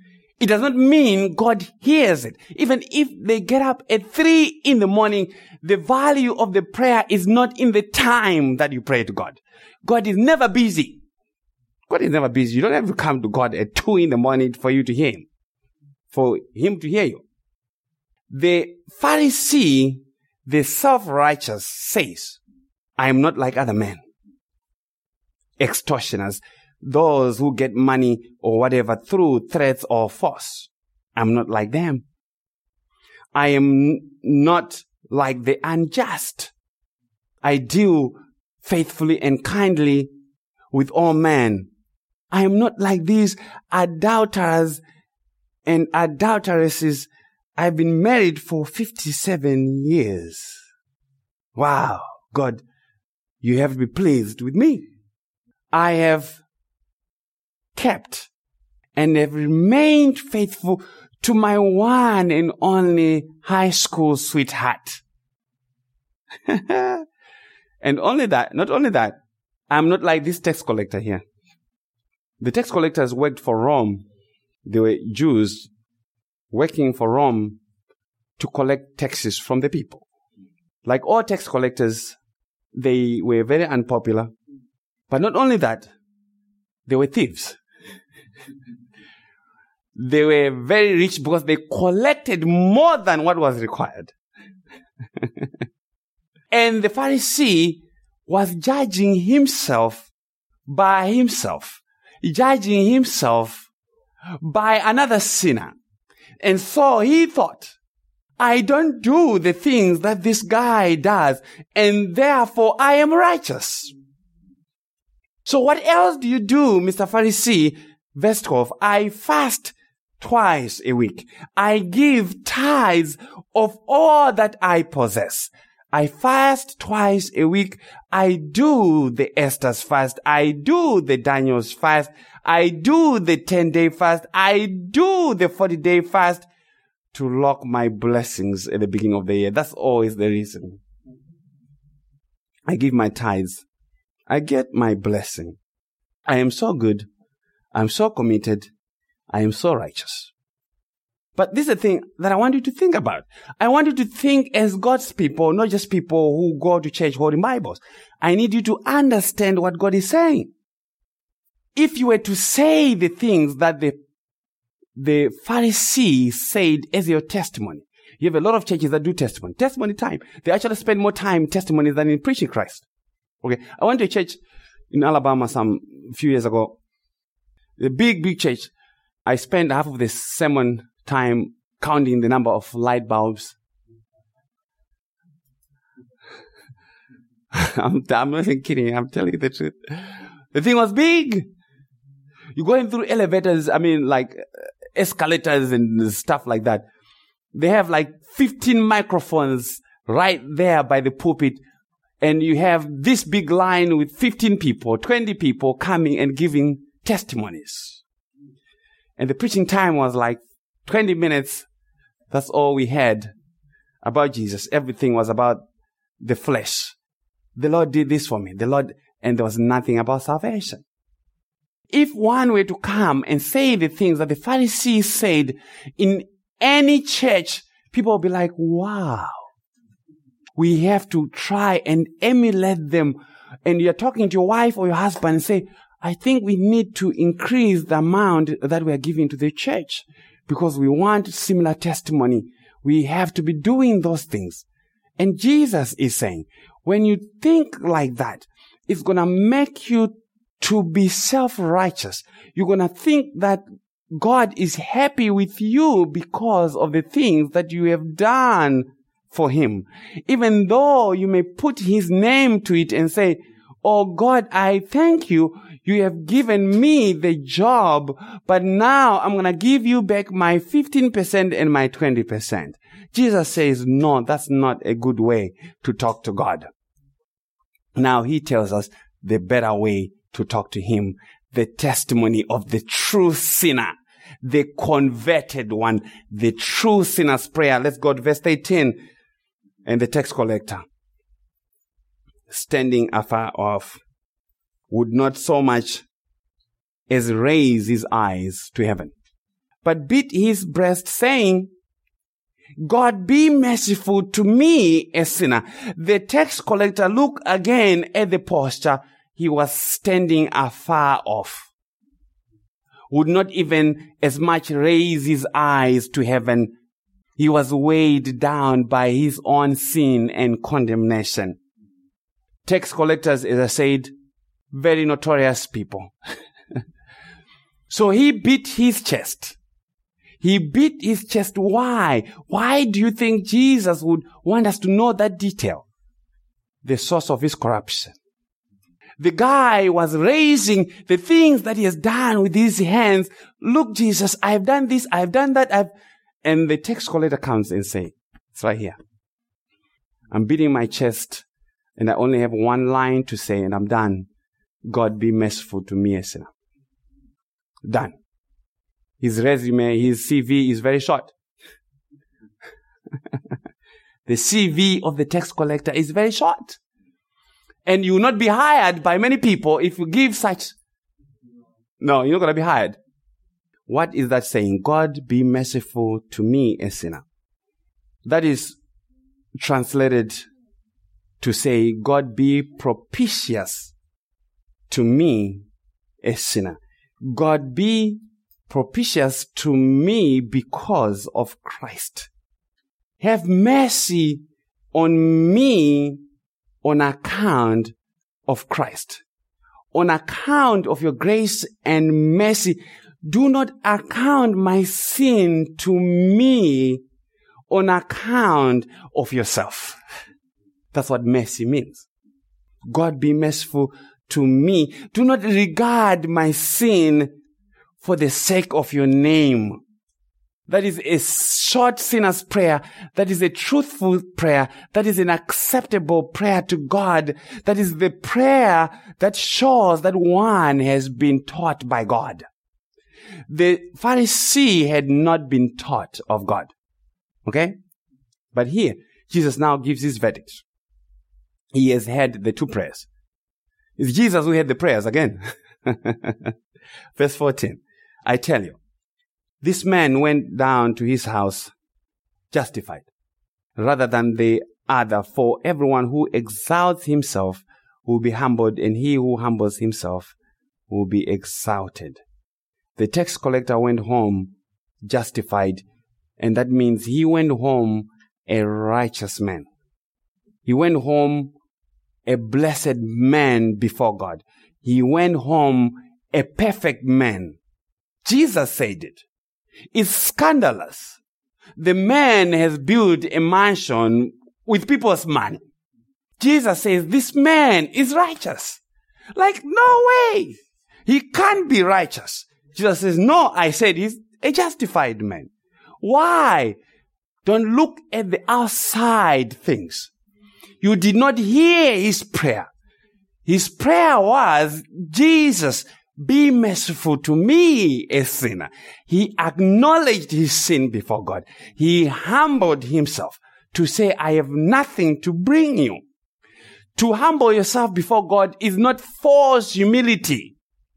It does not mean God hears it. Even if they get up at 3 a.m, the value of the prayer is not in the time that you pray to God. God is never busy. God is never busy. You don't have to come to God at 2 a.m. for you to hear Him. For Him to hear you. The Pharisee, the self-righteous, says, I am not like other men. Extortioners, those who get money or whatever through threats or force. I'm not like them. I am not like the unjust. I deal faithfully and kindly with all men. I am not like these adulterers and adulteresses. I've been married for 57 years. Wow, God, you have to be pleased with me. I have kept and have remained faithful to my one and only high school sweetheart. And not only that, I'm not like this tax collector here. The tax collectors worked for Rome. They were Jews working for Rome to collect taxes from the people. Like all tax collectors, they were very unpopular. But not only that, they were thieves. They were very rich because they collected more than what was required. And the Pharisee was judging himself by himself, judging himself by another sinner. And so he thought, I don't do the things that this guy does, and therefore I am righteous. So what else do you do, Mr. Pharisee? Verse 12, I fast twice a week. I give tithes of all that I possess. I fast twice a week. I do the Esther's fast. I do the Daniel's fast. I do the 10-day fast. I do the 40-day fast to lock my blessings at the beginning of the year. That's always the reason. I give my tithes. I get my blessing. I am so good. I'm so committed. I am so righteous. But this is the thing that I want you to think about. I want you to think as God's people, not just people who go to church holding Bibles. I need you to understand what God is saying. If you were to say the things that the Pharisees said as your testimony, you have a lot of churches that do testimony time. They actually spend more time testimonies than in preaching Christ. Okay, I went to a church in Alabama a few years ago. A big church. I spent half of the sermon time counting the number of light bulbs. I'm not even kidding. I'm telling you the truth. The thing was big. You're going through elevators, like escalators and stuff like that. They have like 15 microphones right there by the pulpit. And you have this big line with 15 people, 20 people coming and giving testimonies. And the preaching time was like 20 minutes. That's all we had about Jesus. Everything was about the flesh. The Lord did this for me. And there was nothing about salvation. If one were to come and say the things that the Pharisees said in any church, people will be like, wow. We have to try and emulate them. And you're talking to your wife or your husband and say, I think we need to increase the amount that we are giving to the church because we want similar testimony. We have to be doing those things. And Jesus is saying, when you think like that, it's going to make you to be self-righteous. You're going to think that God is happy with you because of the things that you have done for Him. Even though you may put His name to it and say, oh God, I thank you. You have given me the job, but now I'm going to give you back my 15% and my 20%. Jesus says, no, that's not a good way to talk to God. Now He tells us the better way to talk to Him, the testimony of the true sinner, the converted one, the true sinner's prayer. Let's go to verse 18. And the tax collector, standing afar off, would not so much as raise his eyes to heaven, but beat his breast, saying, God, be merciful to me, a sinner. The tax collector looked again at the posture. He was standing afar off, would not even as much raise his eyes to heaven. He was weighed down by his own sin and condemnation. Tax collectors, as I said, very notorious people. So he beat his chest. He beat his chest. Why? Why do you think Jesus would want us to know that detail? The source of his corruption. The guy was raising the things that he has done with his hands. Look, Jesus, I've done this, I've done that, And the tax collector comes and says, it's right here. I'm beating my chest, and I only have one line to say, and I'm done. God, be merciful to me, a sinner. Done. His resume, his CV is very short. The CV of the tax collector is very short. And you will not be hired by many people if you give such. No, you're not going to be hired. What is that saying? God, be merciful to me, a sinner. That is translated to say, God, be propitious to me, a sinner. God, be propitious to me because of Christ. Have mercy on me on account of Christ. On account of your grace and mercy. Do not account my sin to me on account of yourself. That's what mercy means. God, be merciful to me. Do not regard my sin for the sake of your name. That is a short sinner's prayer. That is a truthful prayer. That is an acceptable prayer to God. That is the prayer that shows that one has been taught by God. The Pharisee had not been taught of God. Okay? But here, Jesus now gives his verdict. He has had the two prayers. It's Jesus who had the prayers again. Verse 14. I tell you, this man went down to his house justified rather than the other. For everyone who exalts himself will be humbled, and he who humbles himself will be exalted. The tax collector went home justified, and that means he went home a righteous man. He went home a blessed man before God. He went home a perfect man. Jesus said it. It's scandalous. The man has built a mansion with people's money. Jesus says this man is righteous. Like, no way. He can't be righteous. Jesus says, no, I said he's a justified man. Why? Don't look at the outside things. You did not hear his prayer. His prayer was, Jesus, be merciful to me, a sinner. He acknowledged his sin before God. He humbled himself to say, I have nothing to bring you. To humble yourself before God is not false humility.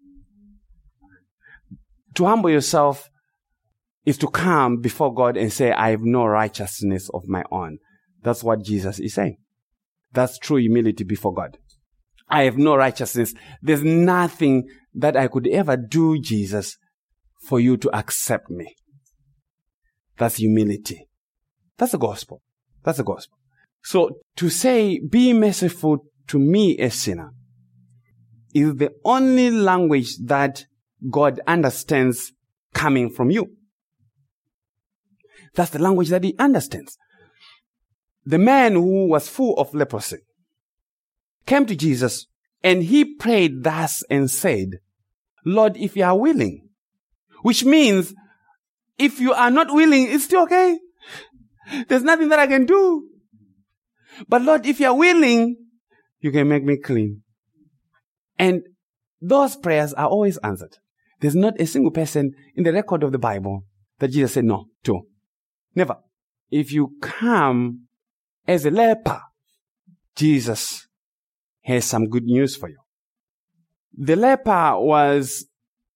To humble yourself is to come before God and say, I have no righteousness of my own. That's what Jesus is saying. That's true humility before God. I have no righteousness. There's nothing that I could ever do, Jesus, for you to accept me. That's humility. That's the gospel. That's the gospel. So to say, be merciful to me, a sinner, is the only language that God understands coming from you. That's the language that he understands. The man who was full of leprosy came to Jesus and he prayed thus and said, Lord, if you are willing, which means if you are not willing, it's still okay. There's nothing that I can do. But Lord, if you are willing, you can make me clean. And those prayers are always answered. There's not a single person in the record of the Bible that Jesus said no to. Never. If you come as a leper, Jesus has some good news for you. The leper was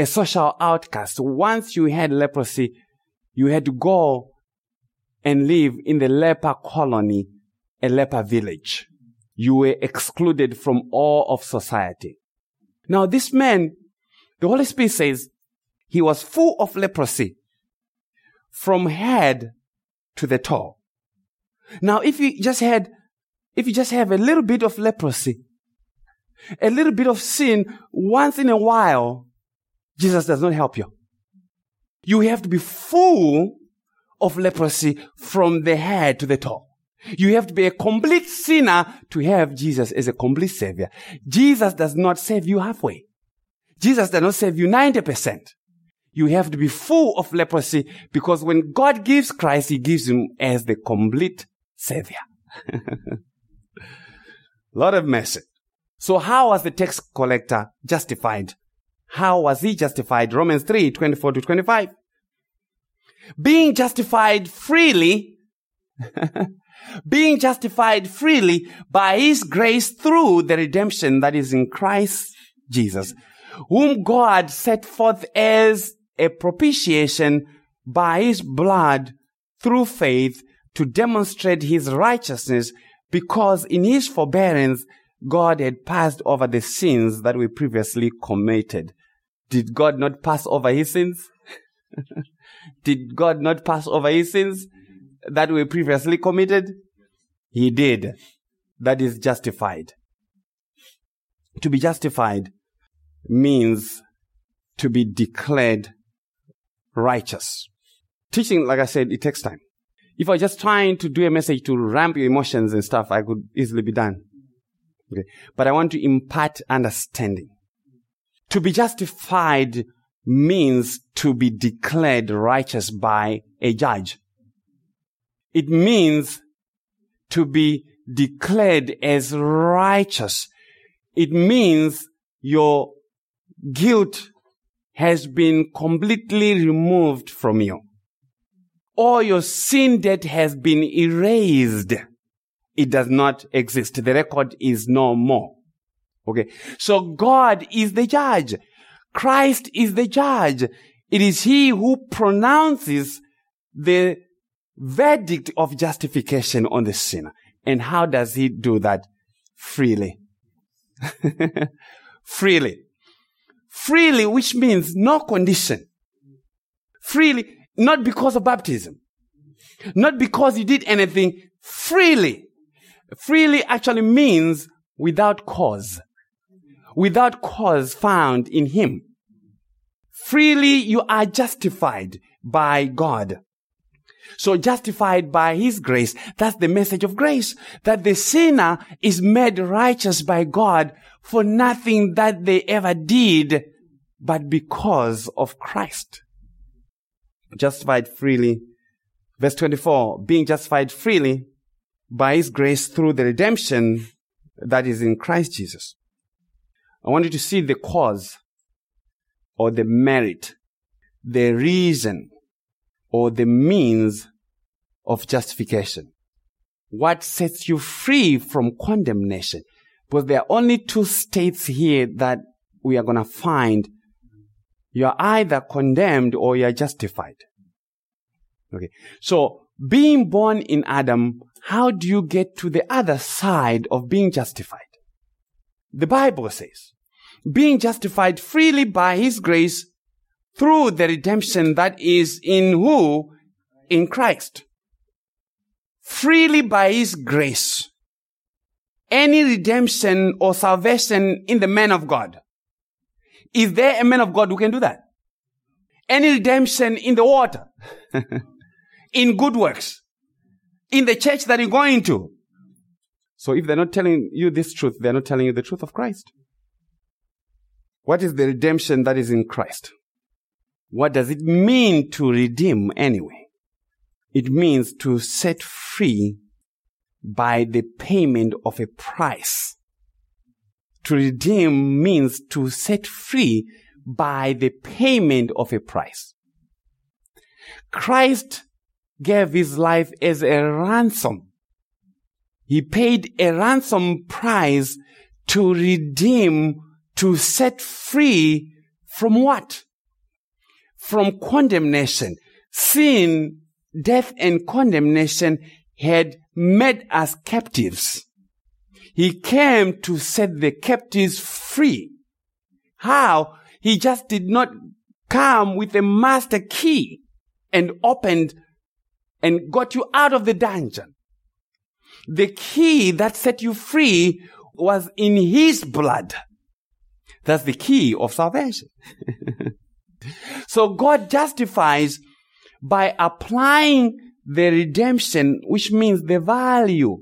a social outcast. Once you had leprosy, you had to go and live in the leper colony, a leper village. You were excluded from all of society. Now this man, the Holy Spirit says, he was full of leprosy from head to the toe. Now if you just have a little bit of leprosy, a little bit of sin once in a while, Jesus does not help you. You have to be full of leprosy from the head to the toe. You have to be a complete sinner to have Jesus as a complete Savior. Jesus does not save you halfway. Jesus does not save you 90%. You have to be full of leprosy, because when God gives Christ, He gives Him as the complete Savior. Lot of mercy. So how was the tax collector justified? How was he justified? Romans 3:24-25. Being justified freely, being justified freely by His grace through the redemption that is in Christ Jesus, whom God set forth as a propitiation by His blood through faith to demonstrate His righteousness, because in His forbearance God had passed over the sins that we previously committed. Did God not pass over His sins? Did God not pass over His sins that we previously committed? He did. That is justified. To be justified means to be declared righteous. Teaching, like I said, it takes time. If I was just trying to do a message to ramp your emotions and stuff, I could easily be done. Okay. But I want to impart understanding. To be justified means to be declared righteous by a judge. It means to be declared as righteous. It means your guilt has been completely removed from you. All your sin debt has been erased. It does not exist. The record is no more. Okay. So God is the judge. Christ is the judge. It is He who pronounces the verdict of justification on the sinner. And how does He do that? Freely. Freely. Freely, which means no condition. Freely, not because of baptism. Not because you did anything. Freely. Freely actually means without cause. Without cause found in Him. Freely you are justified by God. So justified by His grace, that's the message of grace, that the sinner is made righteous by God for nothing that they ever did, but because of Christ. Justified freely. Verse 24, being justified freely by His grace through the redemption that is in Christ Jesus. I want you to see the cause or the merit, the reason or the means of justification. What sets you free from condemnation? Because there are only two states here that we are going to find. You are either condemned or you are justified. Okay. So, being born in Adam, how do you get to the other side of being justified? The Bible says, being justified freely by His grace through the redemption that is in who? In Christ. Freely by His grace. Any redemption or salvation in the man of God. Is there a man of God who can do that? Any redemption in the water? In good works? In the church that you're going to? So if they're not telling you this truth, they're not telling you the truth of Christ. What is the redemption that is in Christ? What does it mean to redeem anyway? It means to set free by the payment of a price. To redeem means to set free by the payment of a price. Christ gave His life as a ransom. He paid a ransom price to redeem, to set free from what? from condemnation. Sin, death, and condemnation had made us captives. He came to set the captives free. How? He just did not come with a master key and opened and got you out of the dungeon. The key that set you free was in his blood. That's the key of salvation. So God justifies by applying the redemption, which means the value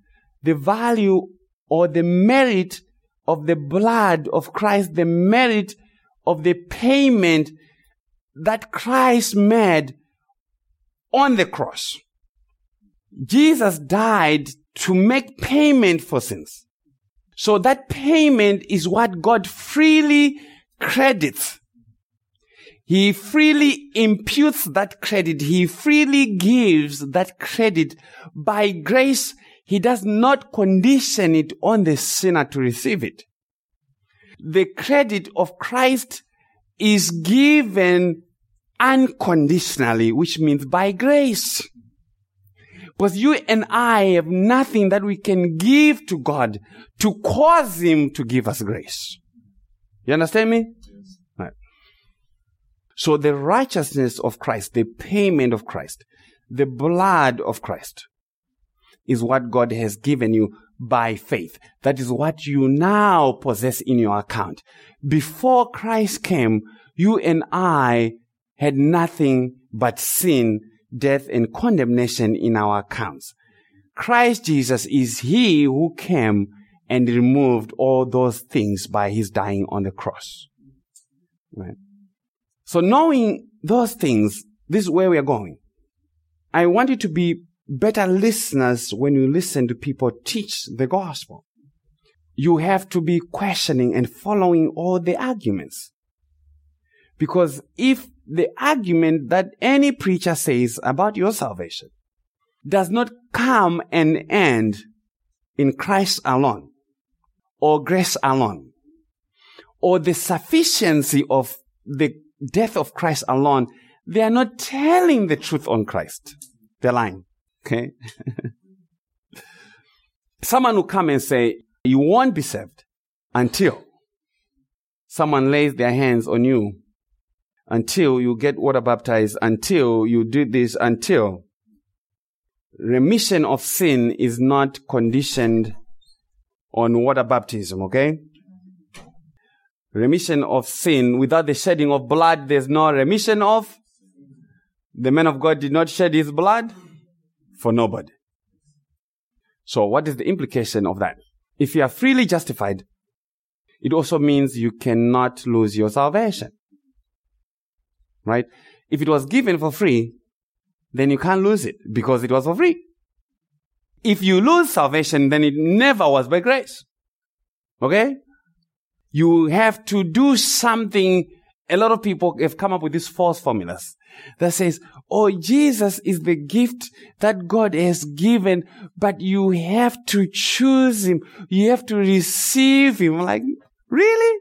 or the merit of the blood of Christ, the merit of the payment that Christ made on the cross. Jesus died to make payment for sins. So that payment is what God freely credits. He freely imputes that credit. He freely gives that credit. By grace, he does not condition it on the sinner to receive it. The credit of Christ is given unconditionally, which means by grace. Because you and I have nothing that we can give to God to cause him to give us grace. You understand me? Yes. Right. So the righteousness of Christ, the payment of Christ, the blood of Christ is what God has given you by faith. That is what you now possess in your account. Before Christ came, you and I had nothing but sin, death, and condemnation in our accounts. Christ Jesus is he who came and removed all those things by his dying on the cross. Right? So knowing those things, this is where we are going. I want you to be better listeners when you listen to people teach the gospel. You have to be questioning and following all the arguments. Because if the argument that any preacher says about your salvation does not come and end in Christ alone, or grace alone, or the sufficiency of the death of Christ alone, they are not telling the truth on Christ. They're lying. Okay? Someone will come and say, you won't be saved until someone lays their hands on you, until you get water baptized, until you do this, until. Remission of sin is not conditioned on water baptism, okay? Remission of sin, without the shedding of blood, there's no remission of. The man of God did not shed his blood for nobody. So what is the implication of that? If you are freely justified, it also means you cannot lose your salvation. Right? If it was given for free, then you can't lose it because it was for free. If you lose salvation, then it never was by grace. Okay? You have to do something. A lot of people have come up with these false formulas that says, oh, Jesus is the gift that God has given, but you have to choose him. You have to receive him. Like, really?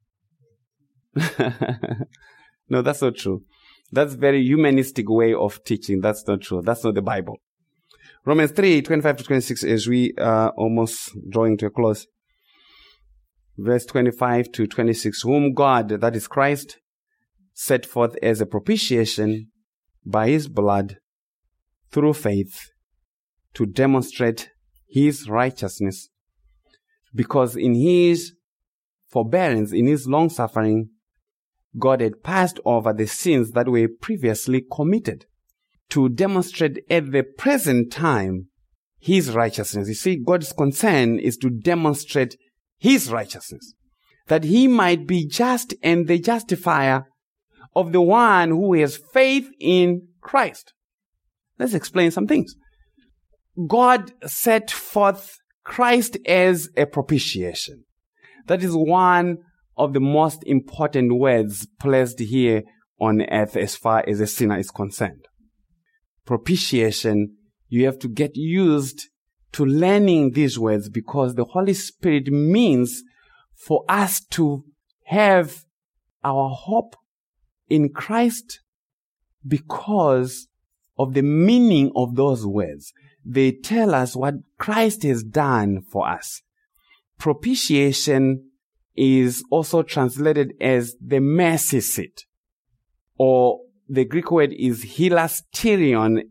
No, that's not true. That's very humanistic way of teaching. That's not true. That's not the Bible. Romans 3:25-26, as we are almost drawing to a close. Verse 25-26, whom God, that is Christ, set forth as a propitiation by his blood through faith to demonstrate his righteousness, because in his forbearance, in his long suffering, God had passed over the sins that were previously committed to demonstrate at the present time his righteousness. You see, God's concern is to demonstrate his righteousness, that he might be just and the justifier of the one who has faith in Christ. Let's explain some things. God set forth Christ as a propitiation. That is one of the most important words placed here on earth as far as a sinner is concerned. Propitiation, you have to get used to learning these words because the Holy Spirit means for us to have our hope in Christ because of the meaning of those words. They tell us what Christ has done for us. Propitiation is also translated as the mercy seat, or the Greek word is hilasterion,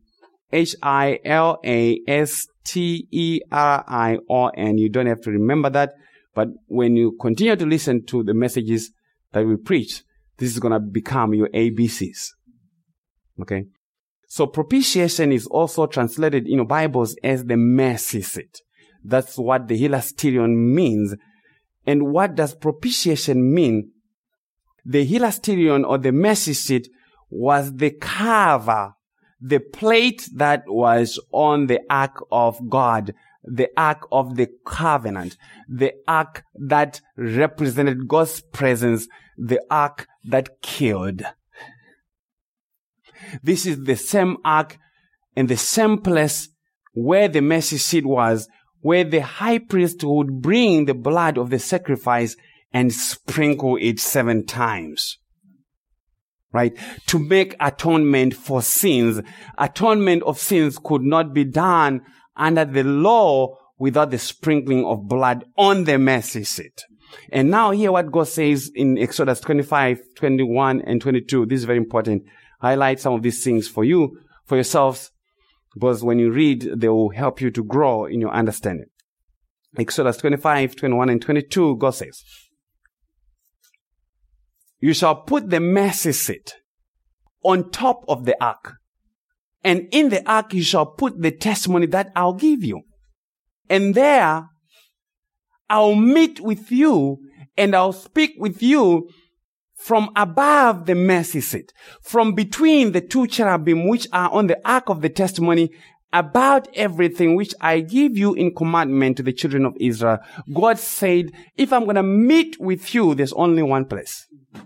Hilasterion. You don't have to remember that, but when you continue to listen to the messages that we preach, this is going to become your ABCs. Okay? So propitiation is also translated in your Bibles as the mercy seat. That's what the hilasterion means. And what does propitiation mean? The hilasterion, or the mercy seat, was the cover, the plate that was on the Ark of God, the Ark of the Covenant, the Ark that represented God's presence, the Ark that killed. This is the same Ark and the same place where the mercy seat was, where the high priest would bring the blood of the sacrifice and sprinkle it 7 times. Right? To make atonement for sins. Atonement of sins could not be done under the law without the sprinkling of blood on the mercy seat. And now hear what God says in Exodus 25, 21, and 22. This is very important. Highlight some of these things for you, for yourselves, because when you read, they will help you to grow in your understanding. Exodus 25, 21, and 22, God says, "You shall put the mercy seat on top of the ark, and in the ark you shall put the testimony that I'll give you. And there I'll meet with you, and I'll speak with you from above the mercy seat, from between the 2 cherubim which are on the ark of the testimony, about everything which I give you in commandment to the children of Israel." God said, if I'm going to meet with you, there's only one place.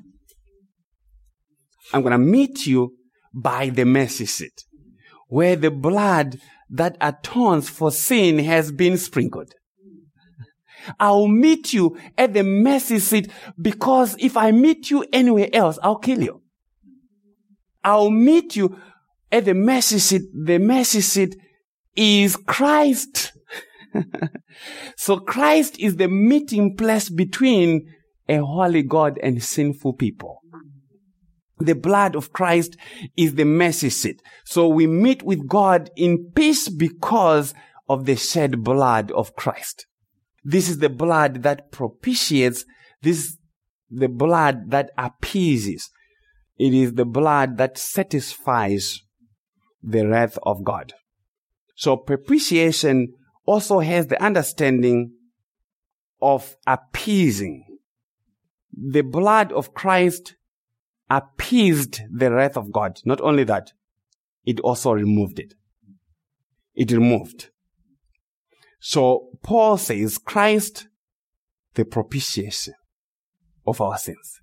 I'm going to meet you by the mercy seat, where the blood that atones for sin has been sprinkled. I'll meet you at the mercy seat, because if I meet you anywhere else, I'll kill you. I'll meet you at the mercy seat. The mercy seat is Christ. So Christ is the meeting place between a holy God and sinful people. The blood of Christ is the mercy seat. So we meet with God in peace because of the shed blood of Christ. This is the blood that propitiates. This is the blood that appeases. It is the blood that satisfies the wrath of God. So propitiation also has the understanding of appeasing. The blood of Christ appeased the wrath of God. Not only that, it also removed it. It removed. So Paul says, Christ, the propitiation of our sins.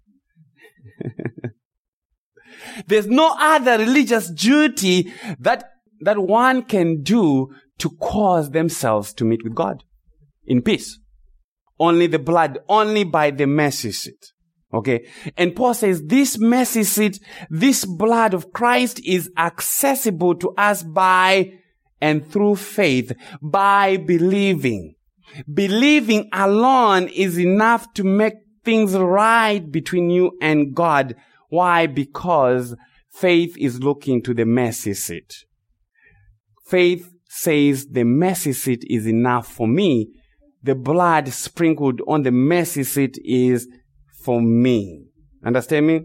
There's no other religious duty that one can do to cause themselves to meet with God in peace. Only the blood, only by the mercy seat. Okay. And Paul says this mercy seat, this blood of Christ is accessible to us by and through faith, by believing. Believing alone is enough to make things right between you and God. Why? Because faith is looking to the mercy seat. Faith says the mercy seat is enough for me. The blood sprinkled on the mercy seat is for me. Understand me?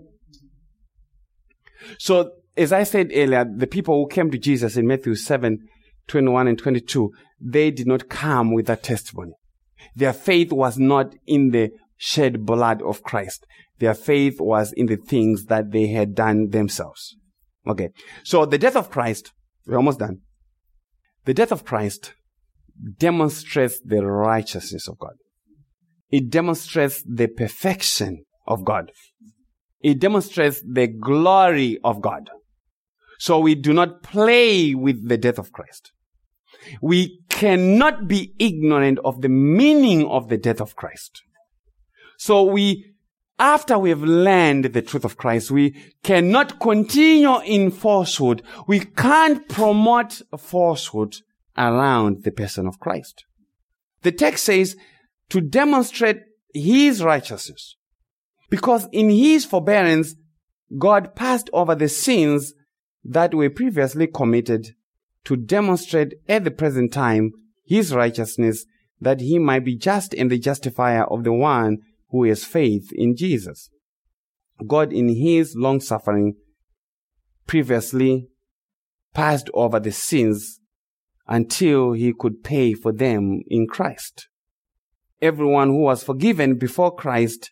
So, as I said earlier, the people who came to Jesus in Matthew 7, 21 and 22, they did not come with that testimony. Their faith was not in the shed blood of Christ. Their faith was in the things that they had done themselves. Okay. So the death of Christ, we're almost done. The death of Christ demonstrates the righteousness of God. It demonstrates the perfection of God. It demonstrates the glory of God. So we do not play with the death of Christ. We cannot be ignorant of the meaning of the death of Christ. So we after we have learned the truth of Christ, we cannot continue in falsehood. We can't promote falsehood around the person of Christ. The text says to demonstrate his righteousness, because in his forbearance, God passed over the sins that were previously committed to demonstrate at the present time his righteousness, that he might be just and the justifier of the one who has faith in Jesus. God, in his long-suffering, previously passed over the sins until he could pay for them in Christ. Everyone who was forgiven before Christ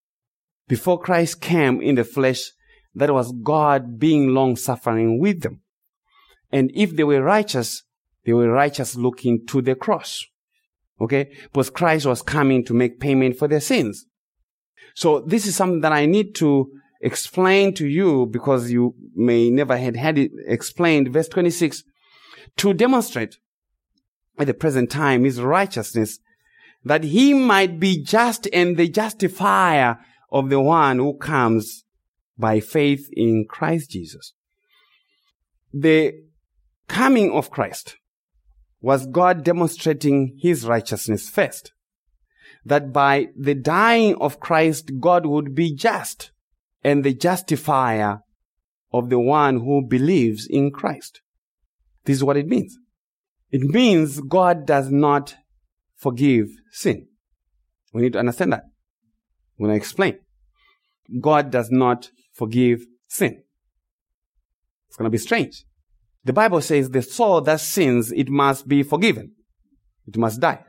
came in the flesh, that was God being long-suffering with them. And if they were righteous looking to the cross. Okay? Because Christ was coming to make payment for their sins. So this is something that I need to explain to you, because you may never had it explained. Verse 26, to demonstrate at the present time his righteousness, that he might be just and the justifier of the one who comes by faith in Christ Jesus. The coming of Christ was God demonstrating his righteousness first. That by the dying of Christ, God would be just and the justifier of the one who believes in Christ. This is what it means. It means God does not forgive sin. We need to understand that. When I explain, God does not forgive sin. It's going to be strange. The Bible says the soul that sins, it must be forgiven. It must die.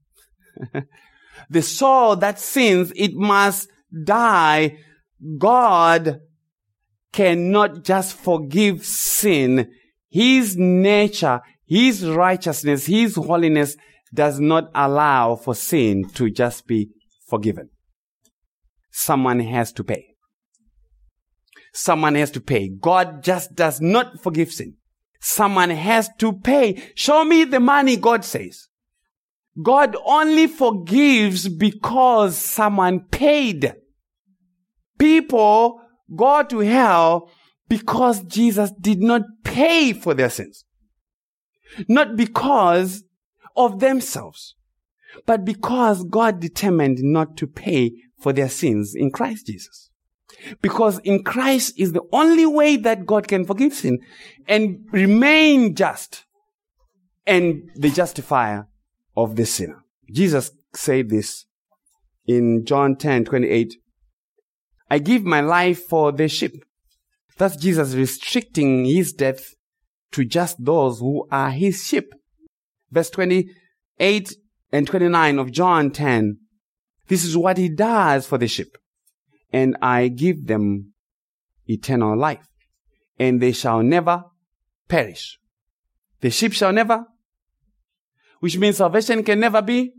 The soul that sins, it must die. God cannot just forgive sin. His nature, his righteousness, his holiness does not allow for sin to just be forgiven. Someone has to pay. Someone has to pay. God just does not forgive sin. Someone has to pay. Show me the money, God says. God only forgives because someone paid. People go to hell because Jesus did not pay for their sins. Not because of themselves, but because God determined not to pay for their sins in Christ Jesus. Because in Christ is the only way that God can forgive sin and remain just and the justifier of the sinner. Jesus said this in John 10:28. I give my life for the sheep. That's Jesus restricting his death to just those who are his sheep. Verse 28 and 29 of John 10. This is what he does for the sheep. And I give them eternal life, and they shall never perish. The sheep shall never, which means salvation can never be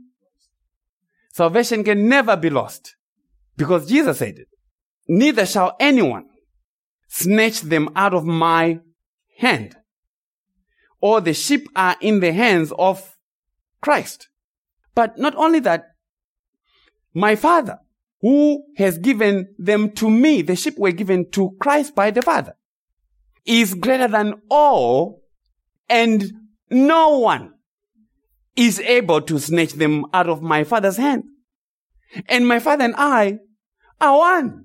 lost. Because Jesus said it. Neither shall anyone snatch them out of my hand. Or the sheep are in the hands of Christ. But not only that, my Father, who has given them to me, the sheep were given to Christ by the Father, is greater than all, and no one is able to snatch them out of my Father's hand. And my Father and I are one.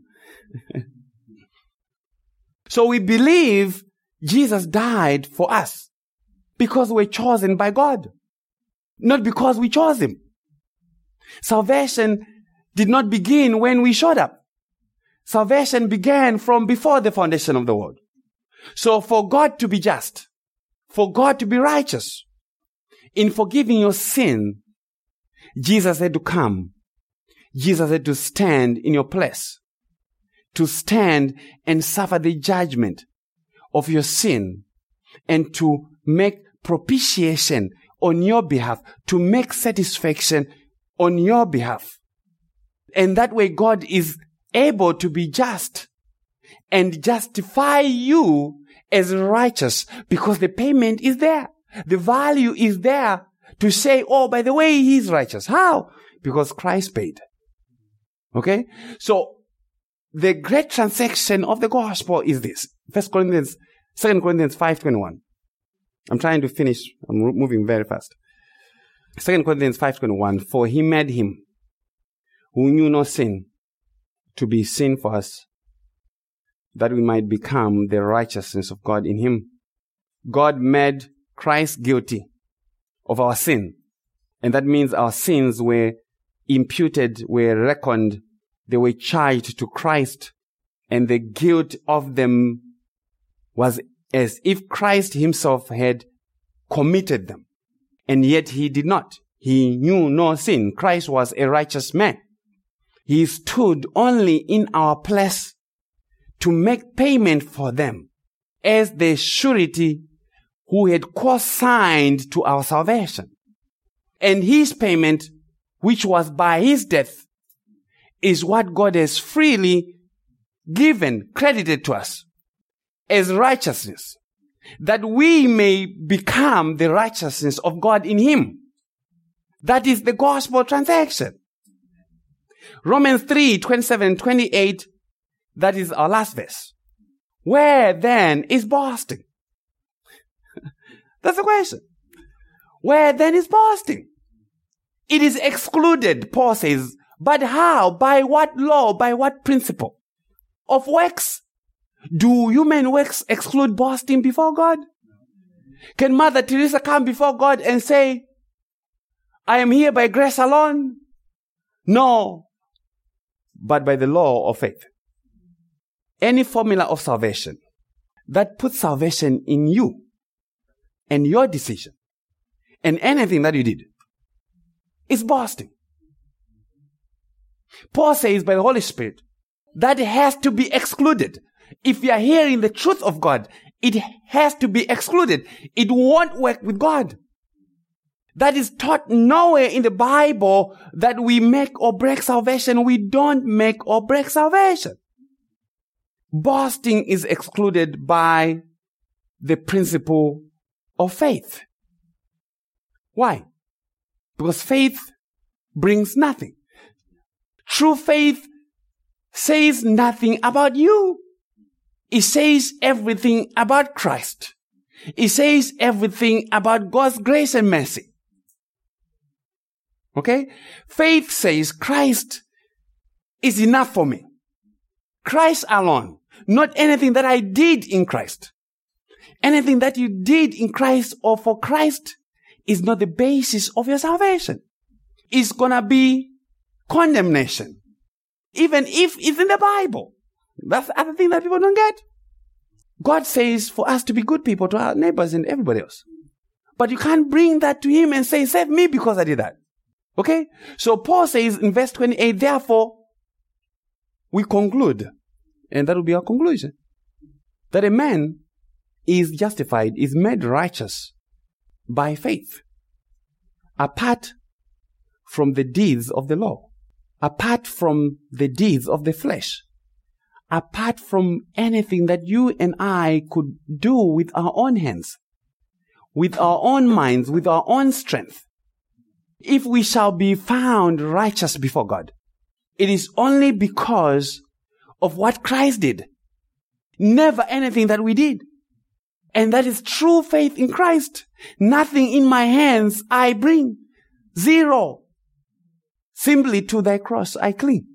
So we believe Jesus died for us because we're chosen by God, not because we chose him. Salvation did not begin when we showed up. Salvation began from before the foundation of the world. So for God to be just, for God to be righteous, in forgiving your sin, Jesus had to come. Jesus had to stand in your place, to stand and suffer the judgment of your sin, and to make propitiation on your behalf, to make satisfaction on your behalf. And that way God is able to be just and justify you as righteous, because the payment is there. The value is there to say, oh, by the way, he's righteous. How? Because Christ paid. Okay? So the great transaction of the gospel is this. 2 Corinthians 5:21. I'm trying to finish. I'm moving very fast. 2 Corinthians 5:21. For he made him who knew no sin to be sin for us, that we might become the righteousness of God in him. God made Christ guilty of our sin. And that means our sins were imputed, were reckoned, they were charged to Christ. And the guilt of them was as if Christ himself had committed them. And yet he did not. He knew no sin. Christ was a righteous man. He stood only in our place to make payment for them as the surety who had co-signed to our salvation. And his payment, which was by his death, is what God has freely given, credited to us as righteousness, that we may become the righteousness of God in him. That is the gospel transaction. Romans 3:27-28, that is our last verse. Where then is boasting? That's the question. Where then is boasting? It is excluded, Paul says. But how? By what law? By what principle? Of works? Do human works exclude boasting before God? Can Mother Teresa come before God and say, I am here by grace alone? No, but by the law of faith. Any formula of salvation that puts salvation in you and your decision and anything that you did is boasting. Paul says by the Holy Spirit that has to be excluded. If you are hearing the truth of God, it has to be excluded. It won't work with God. That is taught nowhere in the Bible that we make or break salvation. We don't make or break salvation. Boasting is excluded by the principle of faith. Why? Because faith brings nothing. True faith says nothing about you. It says everything about Christ. It says everything about God's grace and mercy. Okay? Faith says Christ is enough for me. Christ alone. Not anything that I did in Christ. Anything that you did in Christ or for Christ is not the basis of your salvation. It's gonna be condemnation. Even if it's in the Bible. That's the other thing that people don't get. God says for us to be good people to our neighbors and everybody else. But you can't bring that to him and say, save me because I did that. Okay? So Paul says in verse 28, therefore, we conclude, and that will be our conclusion, that a man is justified, is made righteous by faith, apart from the deeds of the law, apart from the deeds of the flesh, apart from anything that you and I could do with our own hands, with our own minds, with our own strength. If we shall be found righteous before God, it is only because of what Christ did. Never anything that we did. And that is true faith in Christ. Nothing in my hands I bring. Zero. Simply to thy cross I cling.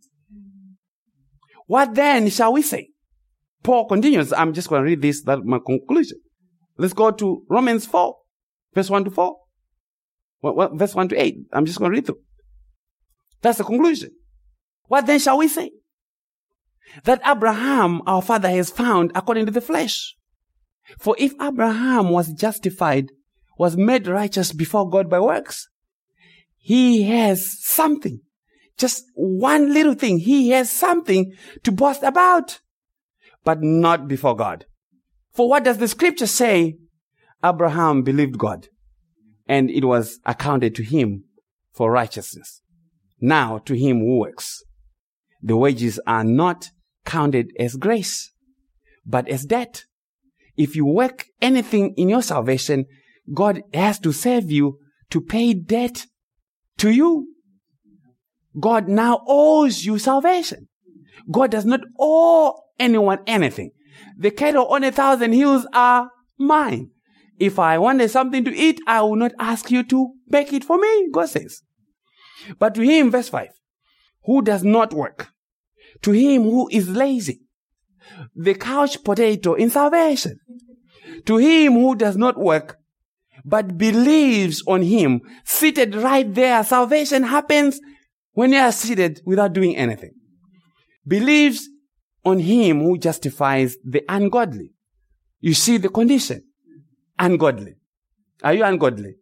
What then shall we say? Paul continues. I'm just going to read this. That's my conclusion. Let's go to Romans 4, verse 1 to 4. Verse 1 to 8. I'm just going to read through. That's the conclusion. What then shall we say? That Abraham, our father, has found according to the flesh. For if Abraham was justified, was made righteous before God by works, he has something. Just one little thing. He has something to boast about, but not before God. For what does the scripture say? Abraham believed God, and it was accounted to him for righteousness. Now to him who works, the wages are not counted as grace, but as debt. If you work anything in your salvation, God has to save you to pay debt to you. God now owes you salvation. God does not owe anyone anything. The cattle on 1,000 hills are mine. If I wanted something to eat, I will not ask you to bake it for me, God says. But to him, verse 5, who does not work, to him who is lazy, the couch potato in salvation, to him who does not work, but believes on him, seated right there. Salvation happens when you are seated without doing anything. Believes on him who justifies the ungodly. You see the condition. Ungodly. Are you ungodly?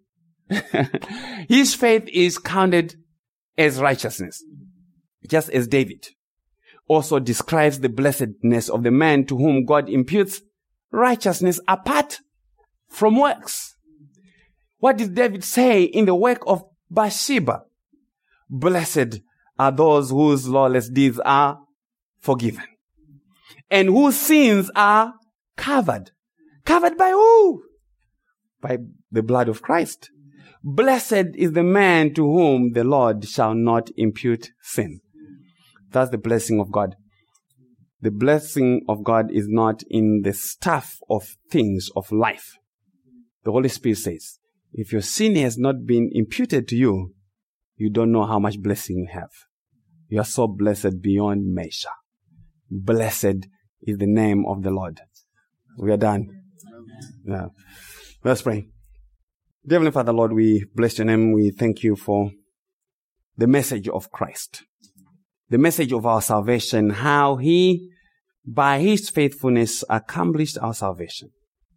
His faith is counted as righteousness. Just as David also describes the blessedness of the man to whom God imputes righteousness apart from works. What did David say in the work of Bathsheba? Blessed are those whose lawless deeds are forgiven and whose sins are covered. Covered by who? By the blood of Christ. Blessed is the man to whom the Lord shall not impute sin. That's the blessing of God. The blessing of God is not in the stuff of things of life. The Holy Spirit says, if your sin has not been imputed to you, you don't know how much blessing you have. You are so blessed beyond measure. Blessed is the name of the Lord. We are done. Yeah. Let's pray. Dear Heavenly Father, Lord, we bless your name. We thank you for the message of Christ. The message of our salvation, how he, by his faithfulness, accomplished our salvation.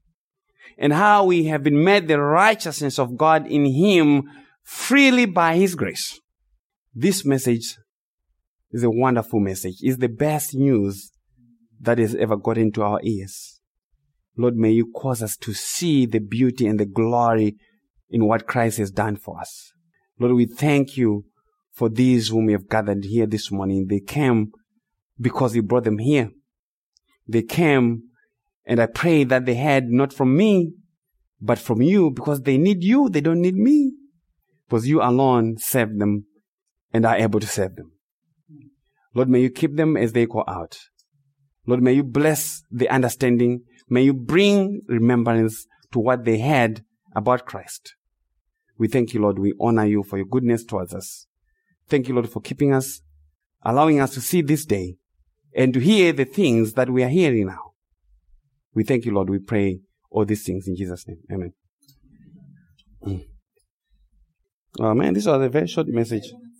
And how we have been made the righteousness of God in him freely by his grace. This message is a wonderful message. It's the best news that has ever got into our ears. Lord, may you cause us to see the beauty and the glory in what Christ has done for us. Lord, we thank you for these whom we have gathered here this morning. They came because you brought them here. They came, and I pray that they had not from me, but from you, because they need you. They don't need me. Because you alone save them and are able to save them. Lord, may you keep them as they go out. Lord, may you bless the understanding. May you bring remembrance to what they had about Christ. We thank you, Lord. We honor you for your goodness towards us. Thank you, Lord, for keeping us, allowing us to see this day and to hear the things that we are hearing now. We thank you, Lord. We pray all these things in Jesus' name. Amen. Oh man, this was a very short message.